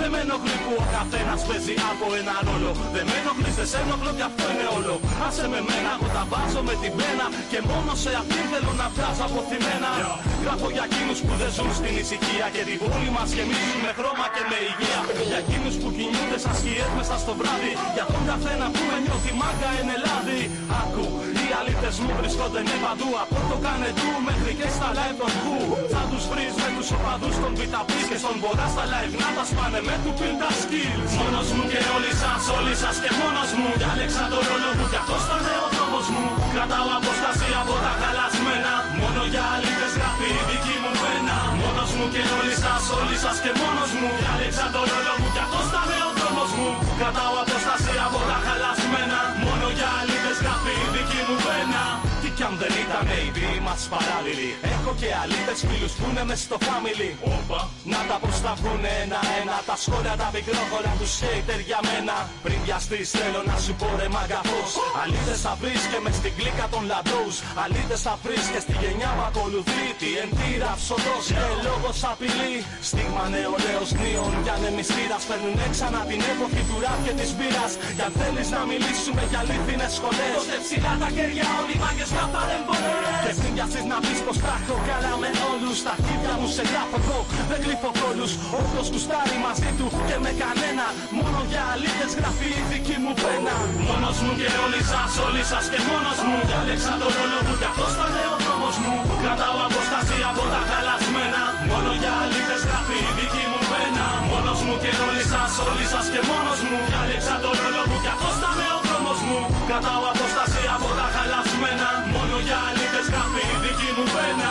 [SPEAKER 12] Δεν με ενοχλεί που ο καθένας παίζει από ένα ρόλο. Δεν με ενοχλείς, δεν σε ενοχλώ κι αυτό είναι όλο. Άσε με μένα, εγώ τα βάζω με την πένα. Και μόνο σε αυτήν θέλω να βγάζω αποθυμένα. Γράφω για εκείνους που δεν ζουν στην ησυχία και την πόλη μας γεμίζουν με χρώμα και με υγεία. Για εκείνους που κινούνται σαν σκιές μέσα στο βράδυ. Για τον καθένα που με νιώθει μάγκα είναι λάδι. Άκου, οι αλήτες μου βρισκόνται ναι παντού. Από το κάνε του μέχρι και στα live των κου. Θα τους βρεις με τους οπαδούς των πιταπής και στον βορρά στα live να τα σπάνε με του πιν τα skills. Μόνος μου και όλοι σας και μόνος μου. Διάλεξα το ρόλο μου κι αυτός θα είναι ο τρόπος μου. Κρατάω αποστασία από τα χαλασμένα. Μόνο για αλήτες γράφει η δική μου πένα. Μόνος μου και όλοι σας και μόνος μου. Διάλεξα το ρόλο μου κι αυτός θα είναι ο τρόπος μου. Κρατάω αποστασία από τα χαλασμένα. Μόνο για αλήτες γράφει η δική μου πένα. Τι κι αν δεν ήταν οι δύο μας παράλληλοι. Έχω και αλήτες φίλους που είναι μες στο family. Όπα. Να τα πως θα βγουνε ένα-ένα. Τα σχόλια τα μικρόχωρα του hater για μένα. Πριν βιαστείς θέλω να σου πω ρε μάγκα πως. Αλήτες θα βρεις και μες στην κλίκα των λαντούς. Αλήτες θα βρεις και στη γενιά που ακολουθεί. TNT ραψοδός και λόγος απειλή. Στίγμα νεολαίος γνίων κι αν εμιστήρας. Φέρνουνε ξανά την εποχή του ραπ και της μπύρας. Κι αν θέλεις να μιλήσουμε για αλήθινες σχολές. Τότε ψηλά τα χέρια όλοι οι μάγκες να παρεμβολές. Και πριν βιαστείς να πεις πως τα έχω καλά με όλους. Τα χέρια μου σε γράφω εγώ, δεν κρύφω κόλους. Όποιος κουστάρει μαζί του και με κανένα. Μόνο για αλήθες γράφει η δική μου πένα. Μόνος μου και όλοι σας και μόνος μου. Διάλεξα το ρόλο μου κι αυτός θα είναι ο δρόμος μου. Κρατάω αποστασία από τα χαλασμένα. Μόνο για αλήθες γράφει η δική μου πένα. Μόνος μου και όλοι σας και μόνος μου. Διάλεξα το ρόλο μου κι αυτός θα είναι ο δρόμος μου. Κρατάω αποστασία από τα χαλασμένα. Μόνο για αλήθες γράφει η δική μου πένα.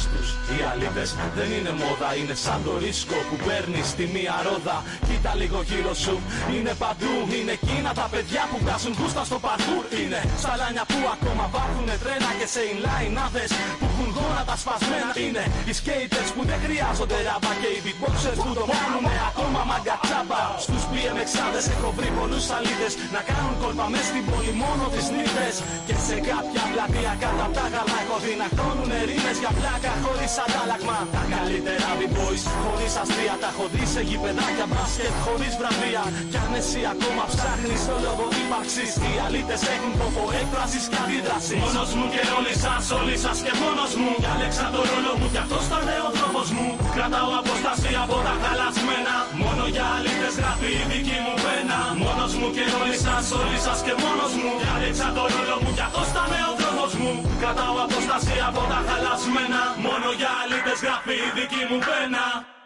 [SPEAKER 12] Οι αλήτες δεν είναι μόδα, είναι σαν το ρίσκο που παίρνεις στη μία ρόδα. Κοίτα λίγο γύρω σου, είναι παντού. Είναι εκείνα τα παιδιά που βγάζουν γούστα στο παρκούρ. Είναι σαλάνια που ακόμα βάθουνε τρένα και σε inline άδες που έχουν γόνατα σπασμένα. Είναι οι skaters που δεν χρειάζονται ράμπα και οι beatboxers που το κάνουνε ακόμα μαγκατσάμπα. Στους BMXάδες έχω βρει πολλούς αλήτες να κάνουν κόλπα μες στην πόλη μόνο τις νύχτες. Και σε κάποια πλατεία κάτω απ' τα γαλά έχω δει να χώνουνε ρήμες για πλάκα χωρίς αντάλλαγμα. Τα καλύτερα b-boys χωρίς αστεία τα έχω δει σε γηπεδάκια μπάσκετ χωρίς βραβεία. Κι αν εσύ ακόμα ψάχνεις το λόγο ύπαρξης, οι αλήτες έχουν τρόπο έκφρασης και αντίδρασης. Μόνος μου και όλοι σας και μόνος μου. Διάλεξα το ρόλο μου κι αυτός θα είναι ο τρόπος μου. Κρατάω αποστασία από τα χαλασμένα. Μόνο για αλήτες γράφει η δική μου πένα. Μόνος μου και όλοι σας και μόνος μου. Διάλεξα το ρόλο μου κι αυτός θα είναι ο τρόπος μου. Κρατάω αποστασία από τα χαλασμένα. Μόνο για αλήτες gaffi di chi mu pena.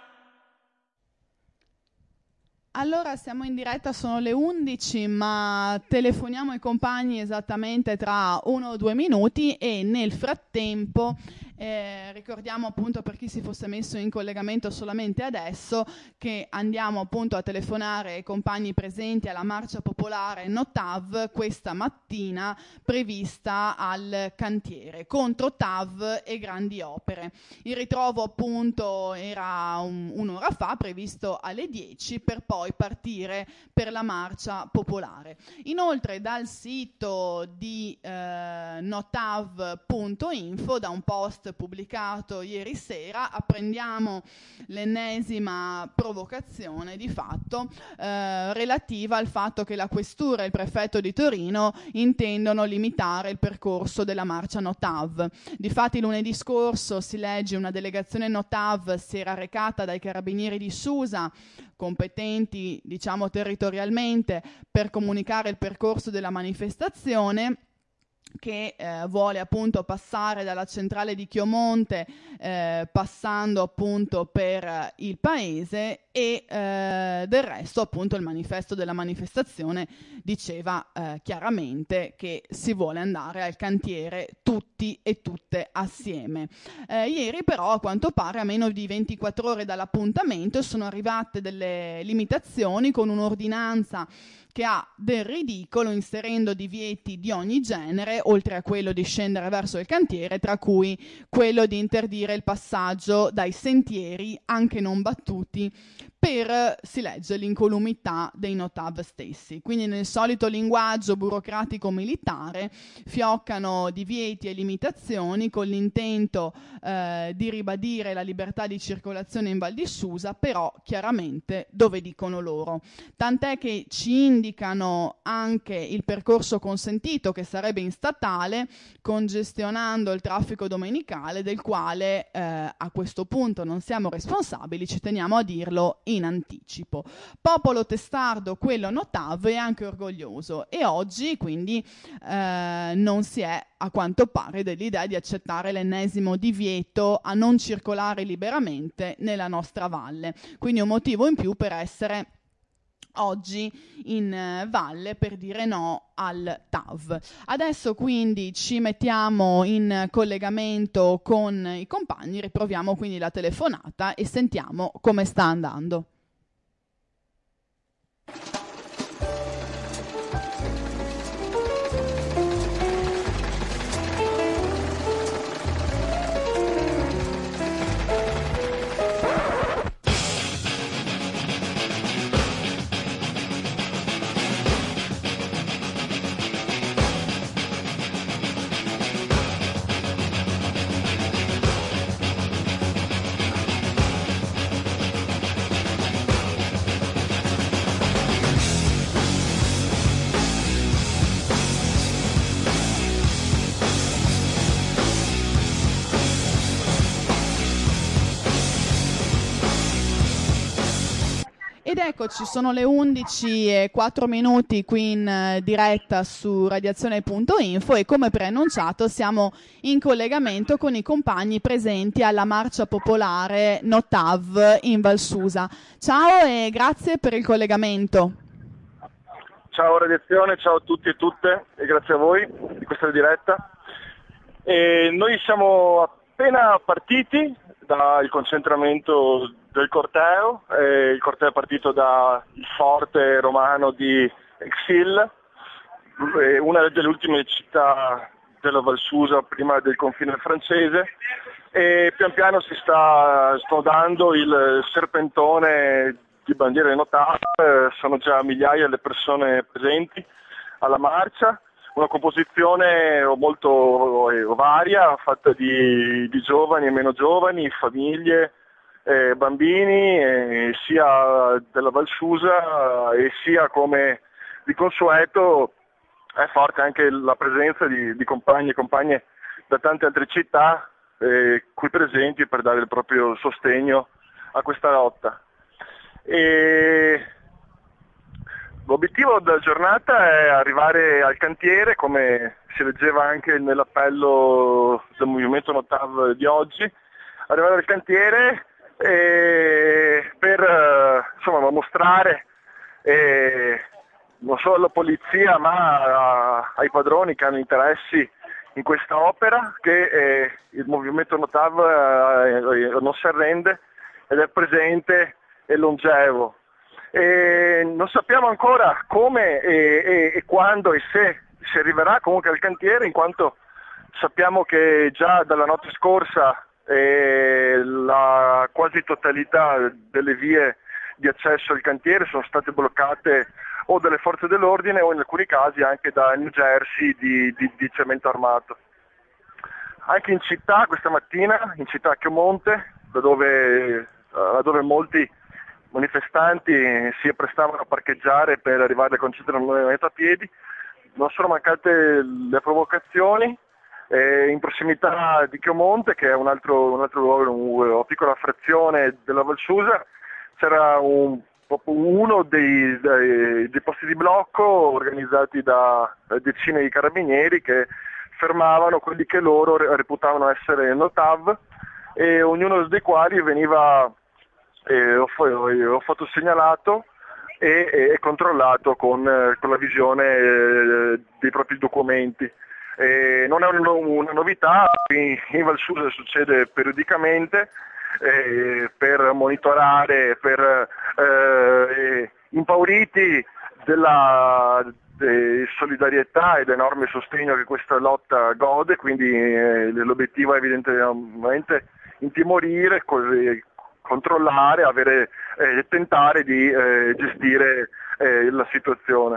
[SPEAKER 3] Allora siamo in diretta, sono le 11, ma telefoniamo ai compagni esattamente tra 1 o 2 minuti e nel frattempo ricordiamo appunto per chi si fosse messo in collegamento solamente adesso che andiamo appunto a telefonare ai compagni presenti alla marcia popolare No-TAV questa mattina prevista al cantiere contro TAV e grandi opere. Il ritrovo appunto era un'ora fa, previsto alle 10 per poi partire per la marcia popolare. Inoltre dal sito di notav.info, da un post pubblicato ieri sera, apprendiamo l'ennesima provocazione di fatto relativa al fatto che la questura e il prefetto di Torino intendono limitare il percorso della marcia No-TAV. Difatti lunedì scorso si legge una delegazione No-TAV si era recata dai carabinieri di Susa, competenti diciamo territorialmente, per comunicare il percorso della manifestazione, che vuole appunto passare dalla centrale di Chiomonte passando appunto per il paese e del resto appunto il manifesto della manifestazione diceva chiaramente che si vuole andare al cantiere tutti e tutte assieme. Ieri però a quanto pare a meno di 24 ore dall'appuntamento sono arrivate delle limitazioni con un'ordinanza che ha del ridicolo, inserendo divieti di ogni genere, oltre a quello di scendere verso il cantiere, tra cui quello di interdire il passaggio dai sentieri, anche non battuti, per, si legge, l'incolumità dei Notav stessi. Quindi nel solito linguaggio burocratico militare fioccano divieti e limitazioni con l'intento di ribadire la libertà di circolazione in Val di Susa, però chiaramente dove dicono loro. Tant'è che ci indicano anche il percorso consentito, che sarebbe in statale, congestionando il traffico domenicale, del quale a questo punto non siamo responsabili, ci teniamo a dirlo in anticipo. Popolo testardo, quello Notav, e anche orgoglioso, e oggi quindi non si è, a quanto pare, dell'idea di accettare l'ennesimo divieto a non circolare liberamente nella nostra valle. Quindi un motivo in più per essere oggi in valle, per dire no al TAV. Adesso quindi ci mettiamo in collegamento con i compagni, riproviamo quindi la telefonata e sentiamo come sta andando. Ed eccoci, sono le 11:04 qui in diretta su radiazione.info e come preannunciato siamo in collegamento con i compagni presenti alla marcia popolare Notav in Val Susa. Ciao e grazie per il collegamento.
[SPEAKER 20] Ciao Radiazione, ciao a tutti e tutte e grazie a voi di questa diretta. Noi siamo appena partiti dal concentramento del corteo. Il corteo è partito dal forte romano di Exil, una delle ultime città della Val Susa prima del confine francese, e pian piano si sta snodando il serpentone di bandiere Notav. Sono già migliaia le persone presenti alla marcia, una composizione molto varia, fatta di giovani e meno giovani, famiglie, bambini, sia della Val Susa e sia, come di consueto, è forte anche la presenza di compagni e compagne da tante altre città qui presenti per dare il proprio sostegno a questa lotta. L'obiettivo della giornata è arrivare al cantiere, come si leggeva anche nell'appello del movimento Notav di oggi, arrivare al cantiere per mostrare non solo alla polizia ma ai padroni che hanno interessi in questa opera che il movimento Notav non si arrende ed è presente e longevo. Non sappiamo ancora come e quando e se si arriverà comunque al cantiere, in quanto sappiamo che già dalla notte scorsa la quasi totalità delle vie di accesso al cantiere sono state bloccate o dalle forze dell'ordine o in alcuni casi anche da New Jersey di cemento armato. Anche in città questa mattina, in città a Chiomonte, da dove molti manifestanti si apprestavano a parcheggiare per arrivare al concentramento a piedi, non sono mancate le provocazioni. In prossimità di Chiomonte, che è un altro luogo, una piccola frazione della Val Susa, c'era uno dei posti di blocco organizzati da decine di carabinieri che fermavano quelli che loro reputavano essere Notav, e ognuno dei quali veniva fotosegnalato e controllato con la visione dei propri documenti. Non è una novità, in Val Susa succede periodicamente per monitorare, per impauriti della solidarietà ed enorme sostegno che questa lotta gode, quindi l'obiettivo è evidentemente intimorire, controllare, tentare di gestire la situazione.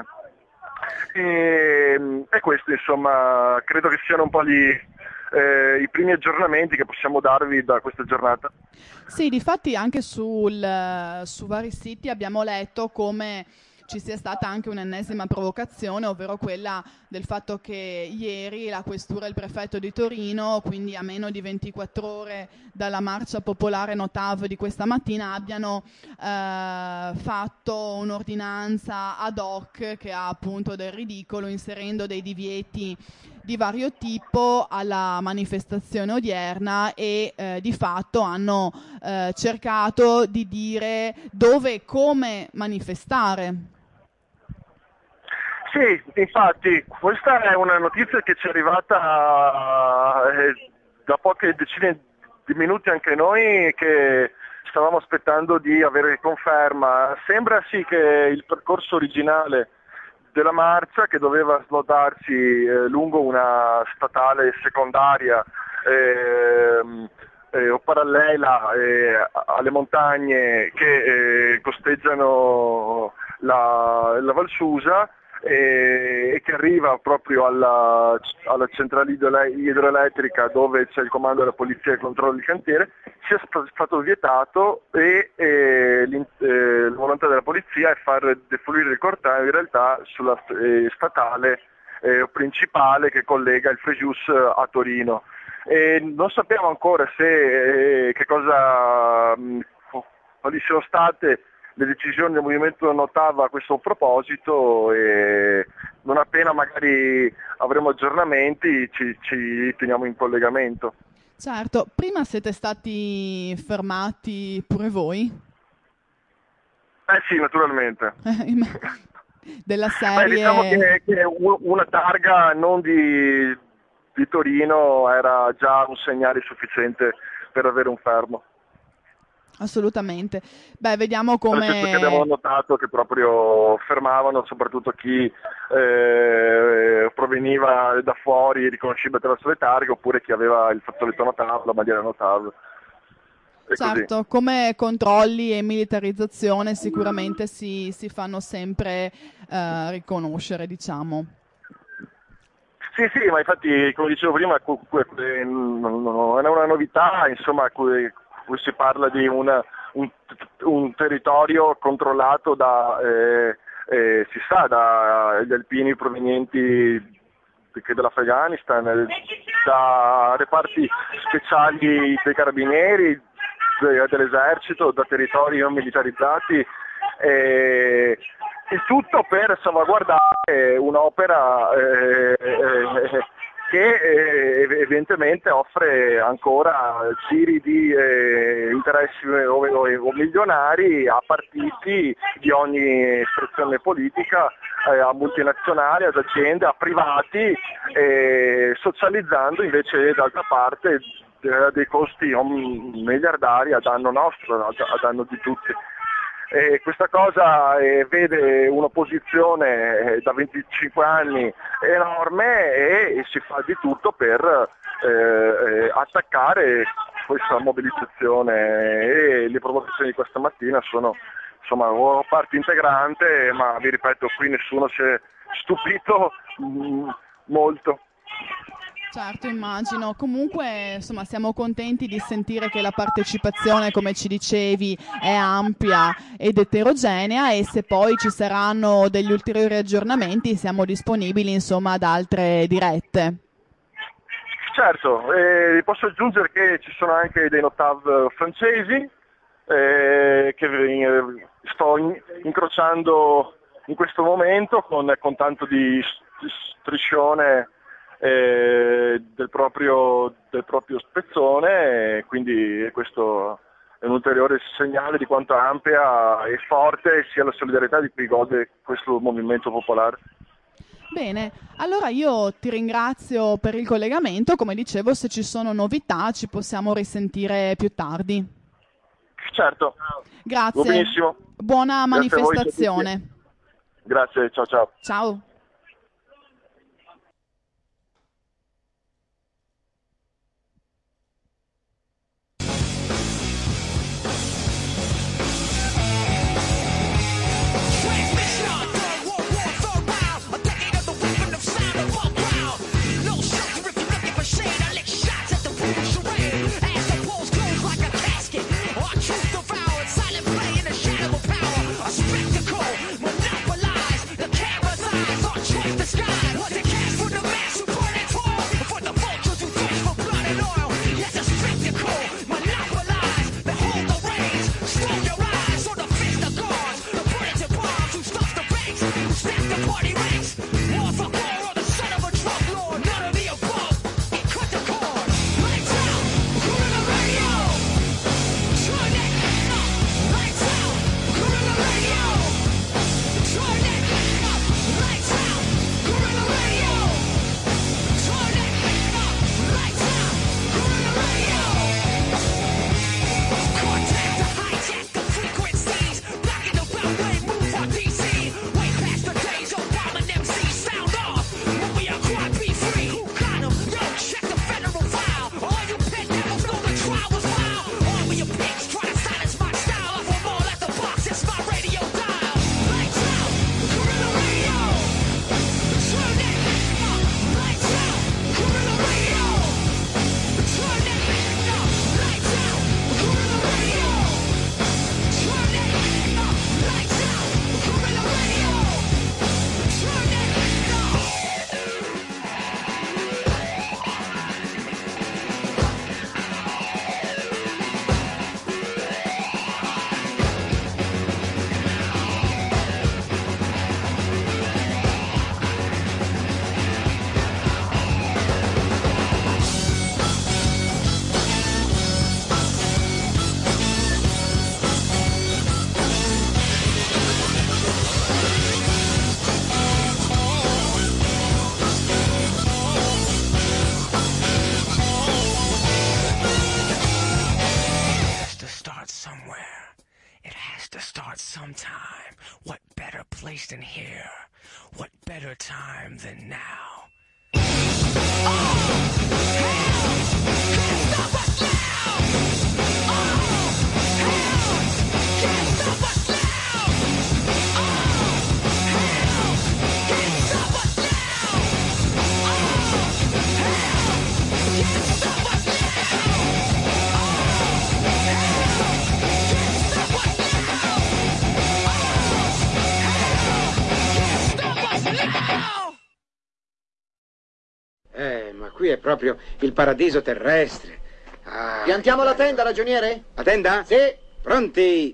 [SPEAKER 20] E questo, insomma, credo che siano un po' i primi aggiornamenti che possiamo darvi da questa giornata.
[SPEAKER 3] Sì, difatti anche su vari siti abbiamo letto come ci sia stata anche un'ennesima provocazione, ovvero quella del fatto che ieri la questura e il prefetto di Torino, quindi a meno di 24 ore dalla marcia popolare Notav di questa mattina, abbiano fatto un'ordinanza ad hoc che ha appunto del ridicolo, inserendo dei divieti di vario tipo alla manifestazione odierna e di fatto hanno cercato di dire dove e come manifestare.
[SPEAKER 20] Sì, infatti, questa è una notizia che ci è arrivata da poche decine di minuti anche noi, che stavamo aspettando di avere conferma. Sembra sì che il percorso originale della marcia, che doveva snodarsi lungo una statale secondaria o parallela alle montagne che costeggiano la Val Susa, e che arriva proprio alla centrale idroelettrica dove c'è il comando della polizia e il controllo di cantiere, sia stato vietato e la volontà della polizia è far defluire il corteo in realtà sulla statale principale che collega il Frejus a Torino. E non sappiamo ancora quali siano state le decisioni del movimento Notav a questo proposito, e non appena magari avremo aggiornamenti ci teniamo in collegamento.
[SPEAKER 3] Certo, prima siete stati fermati pure voi?
[SPEAKER 20] Sì, naturalmente.
[SPEAKER 3] Della serie...
[SPEAKER 20] diciamo che una targa non di Torino era già un segnale sufficiente per avere un fermo.
[SPEAKER 3] Assolutamente. Beh, vediamo come...
[SPEAKER 20] Perché abbiamo notato che proprio fermavano soprattutto chi proveniva da fuori, riconoscibile attraverso le targhe, oppure chi aveva il fazzoletto Notav, la bandiera Notav.
[SPEAKER 3] Certo, come controlli e militarizzazione sicuramente si fanno sempre riconoscere, diciamo.
[SPEAKER 20] Sì, ma infatti, come dicevo prima, non è una novità, insomma, si parla di un territorio controllato dagli alpini provenienti dall'Afghanistan, da reparti speciali dei carabinieri, dell'esercito, da territori non militarizzati, il tutto per salvaguardare un'opera che evidentemente offre ancora giri di interessi o milionari a partiti di ogni espressione politica, a multinazionali, ad aziende, a privati, socializzando invece d'altra parte dei costi miliardari a danno nostro, a danno di tutti. E questa cosa vede un'opposizione da 25 anni enorme e si fa di tutto per attaccare questa mobilitazione, e le provocazioni di questa mattina sono insomma parte integrante, ma vi ripeto, qui nessuno si è stupito molto.
[SPEAKER 3] Certo, immagino. Comunque, insomma, siamo contenti di sentire che la partecipazione, come ci dicevi, è ampia ed eterogenea, e se poi ci saranno degli ulteriori aggiornamenti siamo disponibili, insomma, ad altre dirette.
[SPEAKER 20] Certo, posso aggiungere che ci sono anche dei Notav francesi che sto incrociando in questo momento con tanto di striscione del proprio spezzone, quindi questo è un ulteriore segnale di quanto ampia e forte sia la solidarietà di cui gode questo movimento popolare.
[SPEAKER 3] Bene, allora io ti ringrazio per il collegamento. Come dicevo, se ci sono novità ci possiamo risentire più tardi.
[SPEAKER 20] Certo.
[SPEAKER 3] Grazie.
[SPEAKER 20] Va benissimo.
[SPEAKER 3] Buona manifestazione.
[SPEAKER 20] Grazie, ciao.
[SPEAKER 3] Ciao.
[SPEAKER 21] It has to start sometime. What better place than here? What better time than now?
[SPEAKER 7] Ma qui è proprio il paradiso terrestre.
[SPEAKER 8] Piantiamo la tenda, ragioniere?
[SPEAKER 7] La tenda?
[SPEAKER 8] Sì.
[SPEAKER 7] Pronti?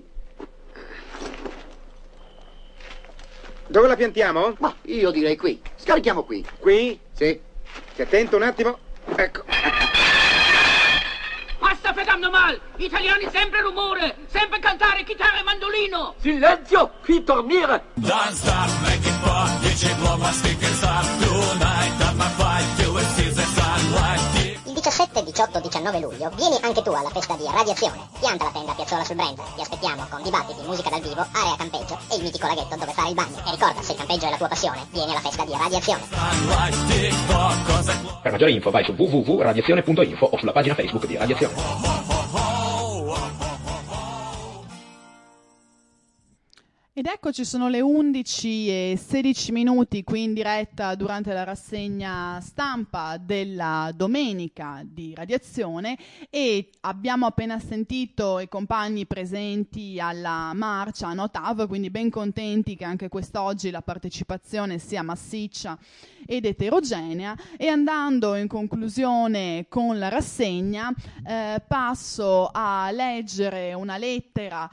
[SPEAKER 7] Dove la piantiamo?
[SPEAKER 8] Ma io direi qui. Scarichiamo qui.
[SPEAKER 7] Qui?
[SPEAKER 8] Sì.
[SPEAKER 7] Stia attento un attimo. Ecco.
[SPEAKER 9] Basta verdammt mal! Italiani sempre rumore, sempre cantare chitarra e mandolino!
[SPEAKER 8] Silenzio, qui dormire!
[SPEAKER 10] Don't stop making fun, dice l'uomo a scherzare. Tonight at my fight, you will see the sunlight.
[SPEAKER 11] Il 17, 18, 19 luglio vieni anche tu alla festa di Radiazione. Pianta la tenda a Piazzola sul Brenta. Ti aspettiamo con dibattiti, musica dal vivo, area campeggio e il mitico laghetto dove fare il bagno. E ricorda, se il campeggio è la tua passione, vieni alla festa di Radiazione.
[SPEAKER 1] Per maggiori info vai su www.radiazione.info o sulla pagina Facebook di Radiazione.
[SPEAKER 3] Ed eccoci, sono le 11:16 qui in diretta durante la rassegna stampa della domenica di Radiazione e abbiamo appena sentito i compagni presenti alla marcia a Notav, quindi ben contenti che anche quest'oggi la partecipazione sia massiccia ed eterogenea. E andando in conclusione con la rassegna passo a leggere una lettera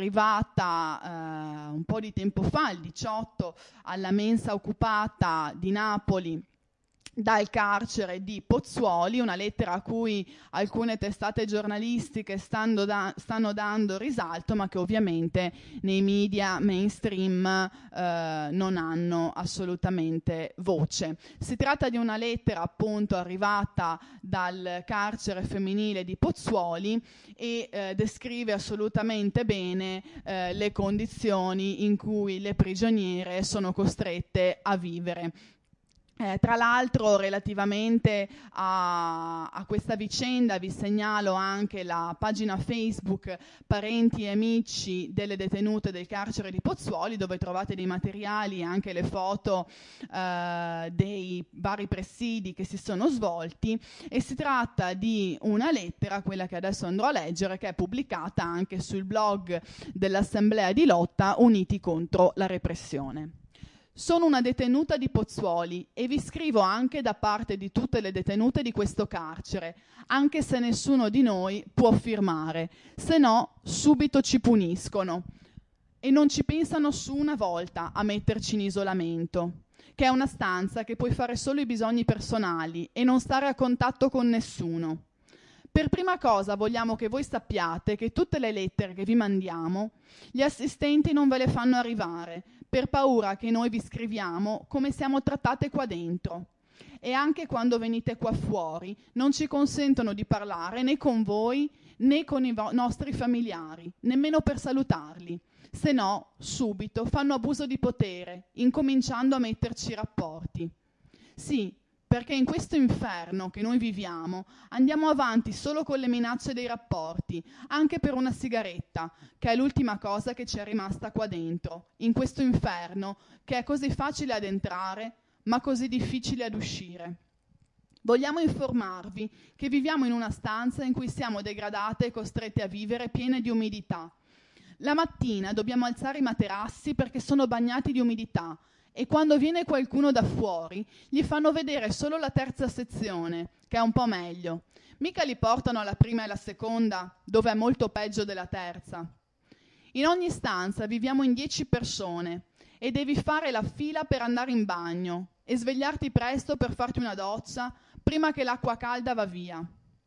[SPEAKER 3] arrivata un po' di tempo fa, il 18, alla mensa occupata di Napoli dal carcere di Pozzuoli, una lettera a cui alcune testate giornalistiche stanno dando risalto, ma che ovviamente nei media mainstream non hanno assolutamente voce. Si tratta di una lettera appunto arrivata dal carcere femminile di Pozzuoli e descrive assolutamente bene le condizioni in cui le prigioniere sono costrette a vivere. Tra l'altro, relativamente a questa vicenda vi segnalo anche la pagina Facebook Parenti e Amici delle detenute del carcere di Pozzuoli, dove trovate dei materiali e anche le foto dei vari presidi che si sono svolti, e si tratta di una lettera, quella che adesso andrò a leggere, che è pubblicata anche sul blog dell'Assemblea di lotta Uniti contro la repressione. Sono una detenuta di Pozzuoli e vi scrivo anche da parte di tutte le detenute di questo carcere, anche se nessuno di noi può firmare, se no subito ci puniscono e non ci pensano su una volta a metterci in isolamento, che è una stanza che puoi fare solo i bisogni personali e non stare a contatto con nessuno. Per prima cosa vogliamo che voi sappiate che tutte le lettere che vi mandiamo, gli assistenti non ve le fanno arrivare, per paura che noi vi scriviamo come siamo trattate qua dentro. E anche quando venite qua fuori non ci consentono di parlare né con voi né con i nostri familiari, nemmeno per salutarli. Se no, subito fanno abuso di potere, incominciando a metterci rapporti. Sì, perché in questo inferno che noi viviamo andiamo avanti solo con le minacce dei rapporti, anche per una sigaretta, che è l'ultima cosa che ci è rimasta qua dentro, in questo inferno che è così facile ad entrare, ma così difficile ad uscire. Vogliamo informarvi che viviamo in una stanza in cui siamo degradate e costrette a vivere piene di umidità. La mattina dobbiamo alzare i materassi perché sono bagnati di umidità, e quando viene qualcuno da fuori gli fanno vedere solo la terza sezione, che è un po' meglio. Mica li portano alla prima e alla seconda, dove è molto peggio della terza. In ogni stanza viviamo in 10 persone e devi fare la fila per andare in bagno e svegliarti presto per farti una doccia prima che l'acqua calda va via.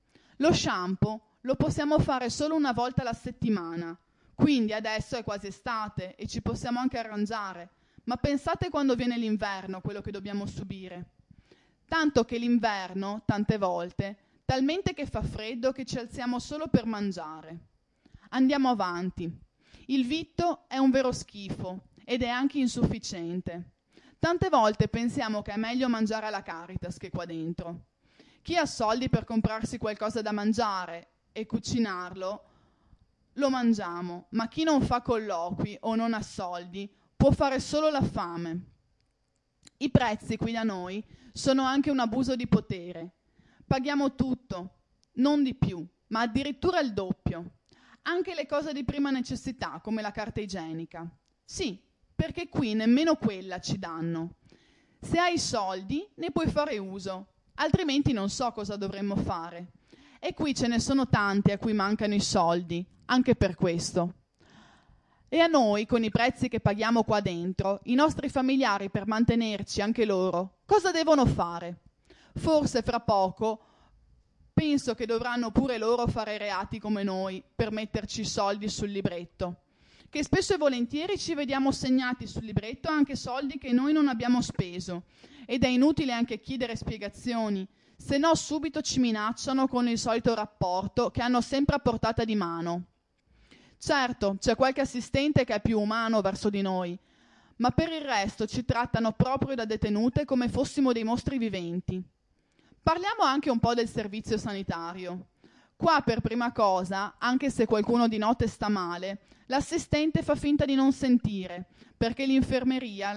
[SPEAKER 3] Lo shampoo lo possiamo fare solo una volta alla settimana, quindi adesso è quasi estate e ci possiamo anche arrangiare. Ma pensate quando viene l'inverno, quello che dobbiamo subire. Tanto che l'inverno, tante volte, talmente che fa freddo che ci alziamo solo per mangiare. Andiamo avanti. Il vitto è un vero schifo ed è anche insufficiente. Tante volte pensiamo che è meglio mangiare alla Caritas che qua dentro. Chi ha soldi per comprarsi qualcosa da mangiare e cucinarlo, lo mangiamo, ma chi non fa colloqui o non ha soldi può fare solo la fame. I prezzi qui da noi sono anche un abuso di potere. Paghiamo tutto, non di più, ma addirittura il doppio. Anche le cose di prima necessità, come la carta igienica. Sì, perché qui nemmeno quella ci danno. Se hai soldi, ne puoi fare uso, altrimenti non so cosa dovremmo fare. E qui ce ne sono tanti a cui mancano i soldi, anche per questo. E a noi, con i prezzi che paghiamo qua dentro, i nostri familiari per mantenerci, anche loro, cosa devono fare? Forse fra poco penso che dovranno pure loro fare reati come noi per metterci i soldi sul libretto. Che spesso e volentieri ci vediamo segnati sul libretto anche soldi che noi non abbiamo speso. Ed è inutile anche chiedere spiegazioni, se no subito ci minacciano con il solito rapporto che hanno sempre a portata di mano. Certo, c'è qualche assistente che è più umano verso di noi, ma per il resto ci trattano proprio da detenute come fossimo dei mostri viventi. Parliamo anche un po' del servizio sanitario. Qua per prima cosa, anche se qualcuno di notte sta male, l'assistente fa finta di non sentire, perché l'infermiera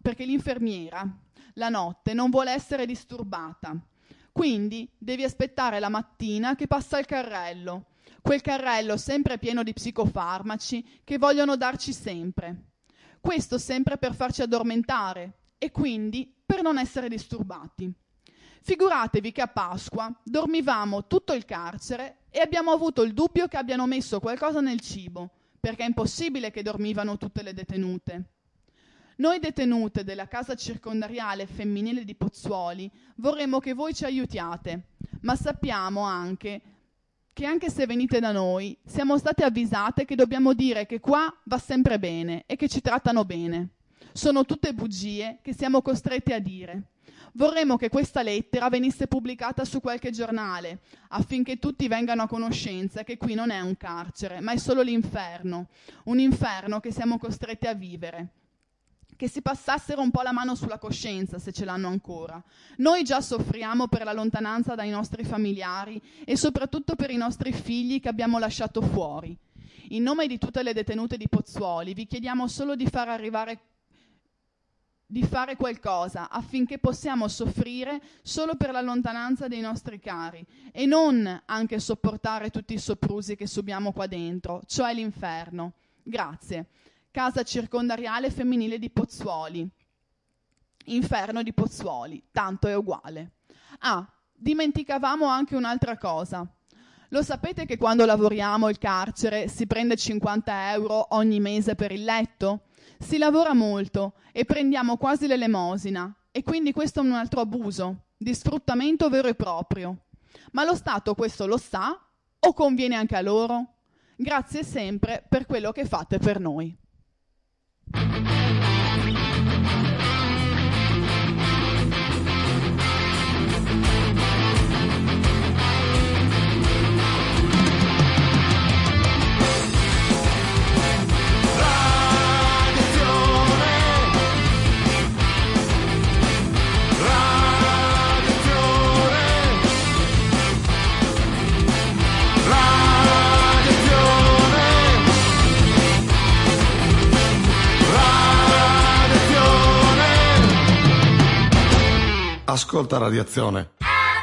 [SPEAKER 3] la notte non vuole essere disturbata. Quindi devi aspettare la mattina che passa il carrello, quel carrello sempre pieno di psicofarmaci che vogliono darci sempre. Questo sempre per farci addormentare e quindi per non essere disturbati. Figuratevi che a Pasqua dormivamo tutto il carcere e abbiamo avuto il dubbio che abbiano messo qualcosa nel cibo, perché è impossibile che dormivano tutte le detenute. Noi detenute della casa circondariale femminile di Pozzuoli vorremmo che voi ci aiutiate, ma sappiamo anche che anche se venite da noi siamo state avvisate che dobbiamo dire che qua va sempre bene e che ci trattano bene. Sono tutte bugie che siamo costretti a dire. Vorremmo che questa lettera venisse pubblicata su qualche giornale, affinché tutti vengano a conoscenza che qui non è un carcere, ma è solo l'inferno, un inferno che siamo costretti a vivere. Che si passassero un po' la mano sulla coscienza, se ce l'hanno ancora. Noi già soffriamo per la lontananza dai nostri familiari e soprattutto per i nostri figli che abbiamo lasciato fuori. In nome di tutte le detenute di Pozzuoli vi chiediamo solo di fare qualcosa affinché possiamo soffrire solo per la lontananza dei nostri cari e non anche sopportare tutti i soprusi che subiamo qua dentro, cioè l'inferno. Grazie. Casa circondariale femminile di Pozzuoli. Inferno di Pozzuoli, tanto è uguale. Ah, dimenticavamo anche un'altra cosa. Lo sapete che quando lavoriamo il carcere si prende 50 euro ogni mese per il letto? Si lavora molto e prendiamo quasi l'elemosina e quindi questo è un altro abuso, di sfruttamento vero e proprio. Ma lo Stato questo lo sa o conviene anche a loro? Grazie sempre per quello che fate per noi.
[SPEAKER 4] Ascolta Radiazione.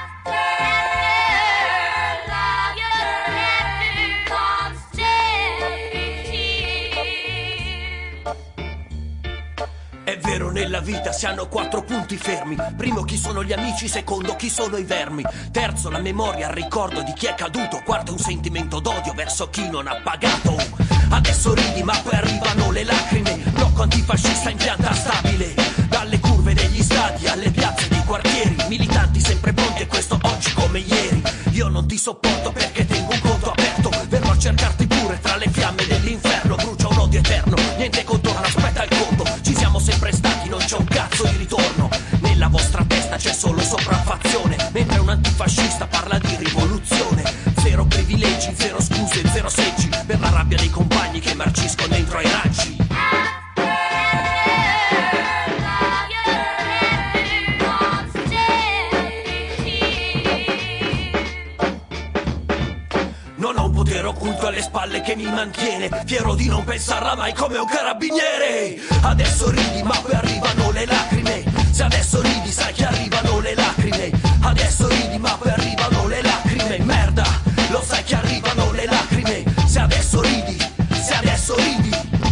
[SPEAKER 13] È vero, nella vita si hanno 4 punti fermi. Primo, chi sono gli amici. Secondo, chi sono i vermi. Terzo, la memoria, il ricordo di chi è caduto. Quarto, un sentimento d'odio verso chi non ha pagato. Adesso ridi ma poi arrivano le lacrime. Blocco antifascista in pianta stabile. Dalle curve degli stadi alle piazze dei quartieri. Militanti sempre pronti e questo oggi come ieri. Io non ti sopporto perché tengo un conto aperto. Verrò a cercarti pure tra le fiamme dell'inferno. Brucia un odio eterno, niente contorno, aspetta il conto. Ci siamo sempre stati, non c'è un cazzo di ritorno. Nella vostra testa c'è solo sopraffazione, mentre un antifascista parla di rivoluzione. Zero privilegi, zero scuse, zero seggi per la rabbia dei compagni che marciscono
[SPEAKER 10] dentro ai raggi. Non ho un potere occulto alle spalle che mi mantiene fiero di non pensarla mai come un carabiniere. Adesso ridi ma poi arrivano le lacrime. Se adesso ridi sai che arrivano le lacrime. Adesso ridi ma poi arrivano le lacrime. Merda, lo sai che arrivano le lacrime. Se adesso ridi, se adesso ridi.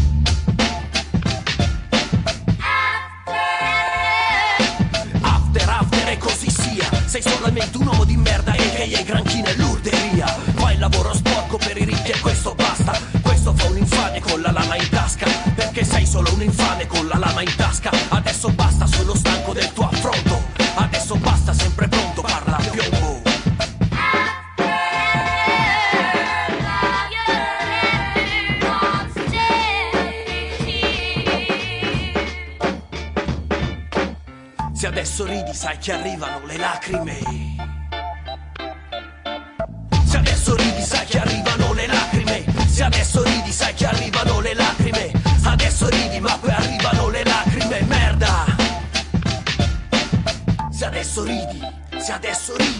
[SPEAKER 10] After e così sia. Sei solamente un uomo di merda e che hai granchi nell'urteria. Fai il lavoro sporco per i ricchi e questo basta. Questo fa un infame con la lama in tasca. Perché sei solo un infame con la lama in tasca. Adesso basta, sono stanco del tuo affronto. Adesso basta, sempre pronto, parla a piombo. Se adesso ridi sai che arrivano le lacrime. Se adesso ridi sai che arrivano le lacrime. Se adesso ridi sai che arrivano le lacrime. Adesso ridi ma poi arrivano le lacrime. Merda. Se adesso ridi, se adesso ridi.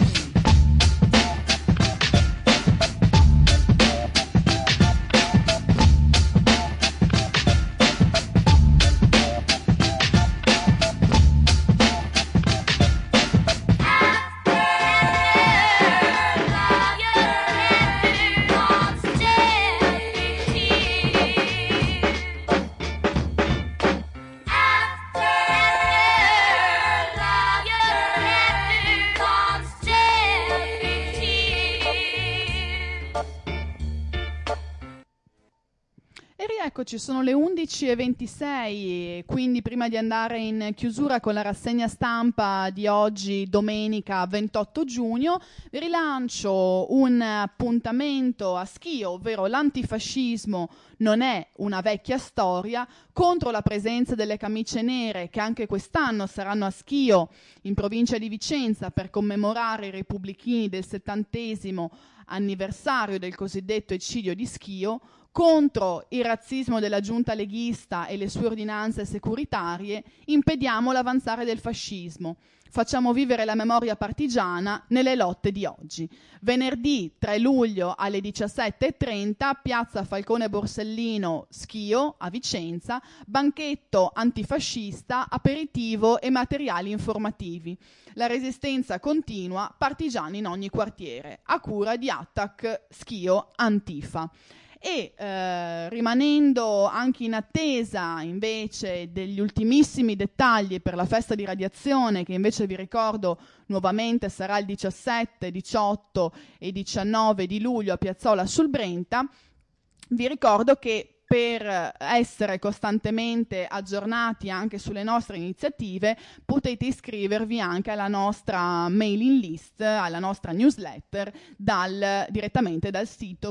[SPEAKER 3] Eccoci, sono le 11:26, quindi prima di andare in chiusura con la rassegna stampa di oggi, domenica 28 giugno, vi rilancio un appuntamento a Schio, ovvero l'antifascismo non è una vecchia storia, contro la presenza delle camicie nere che anche quest'anno saranno a Schio, in provincia di Vicenza, per commemorare i repubblichini del 70° anniversario del cosiddetto eccidio di Schio, contro il razzismo della giunta leghista e le sue ordinanze securitarie, impediamo l'avanzare del fascismo. Facciamo vivere la memoria partigiana nelle lotte di oggi. Venerdì 3 luglio alle 17:30, piazza Falcone Borsellino, Schio, a Vicenza, banchetto antifascista, aperitivo e materiali informativi. La resistenza continua, partigiani in ogni quartiere, a cura di Attac Schio Antifa. E rimanendo anche in attesa invece degli ultimissimi dettagli per la festa di Radiazione, che invece vi ricordo nuovamente sarà il 17, 18 e 19 di luglio a Piazzola sul Brenta, vi ricordo che per essere costantemente aggiornati anche sulle nostre iniziative potete iscrivervi anche alla nostra mailing list, alla nostra newsletter direttamente dal sito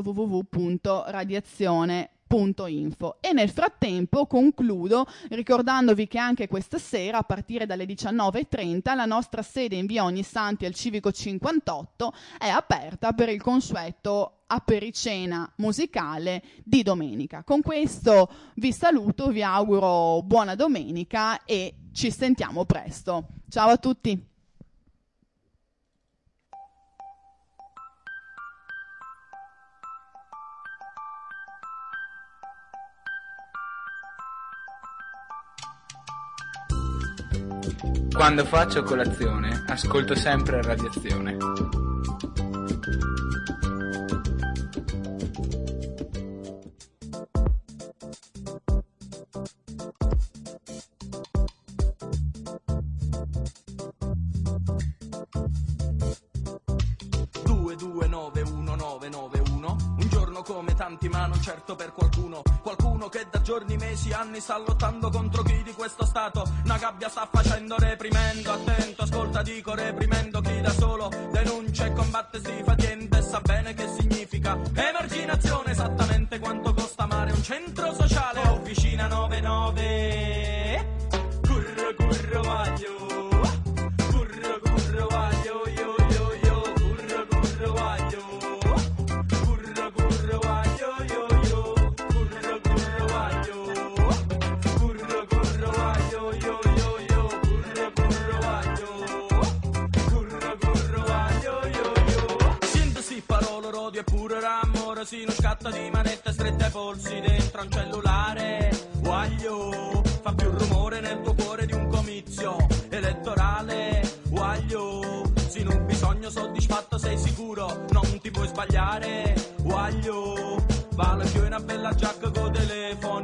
[SPEAKER 3] www.radiazione.info. E nel frattempo concludo ricordandovi che anche questa sera a partire dalle 19:30 la nostra sede in via Ognissanti al Civico 58 è aperta per il consueto apericena musicale di domenica. Con questo vi saluto, vi auguro buona domenica e ci sentiamo presto. Ciao a tutti.
[SPEAKER 19] Quando faccio colazione, ascolto sempre Radiazione.
[SPEAKER 10] Come tanti ma non certo per qualcuno che da giorni, mesi, anni sta lottando contro chi di questo stato una gabbia sta facendo, reprimendo, attento, ascolta, dico reprimendo chi da solo denuncia e combatte, si fa niente e sa bene che significa emarginazione, esattamente quanto costa amare un centro sociale, officina 99, curro curro vaglio, curro curro vaglio, io curro curro vaglio. Curro curro vaglio, soddisfatto sei sicuro, non ti puoi sbagliare. Guaglio, vale più una bella giacca con telefono.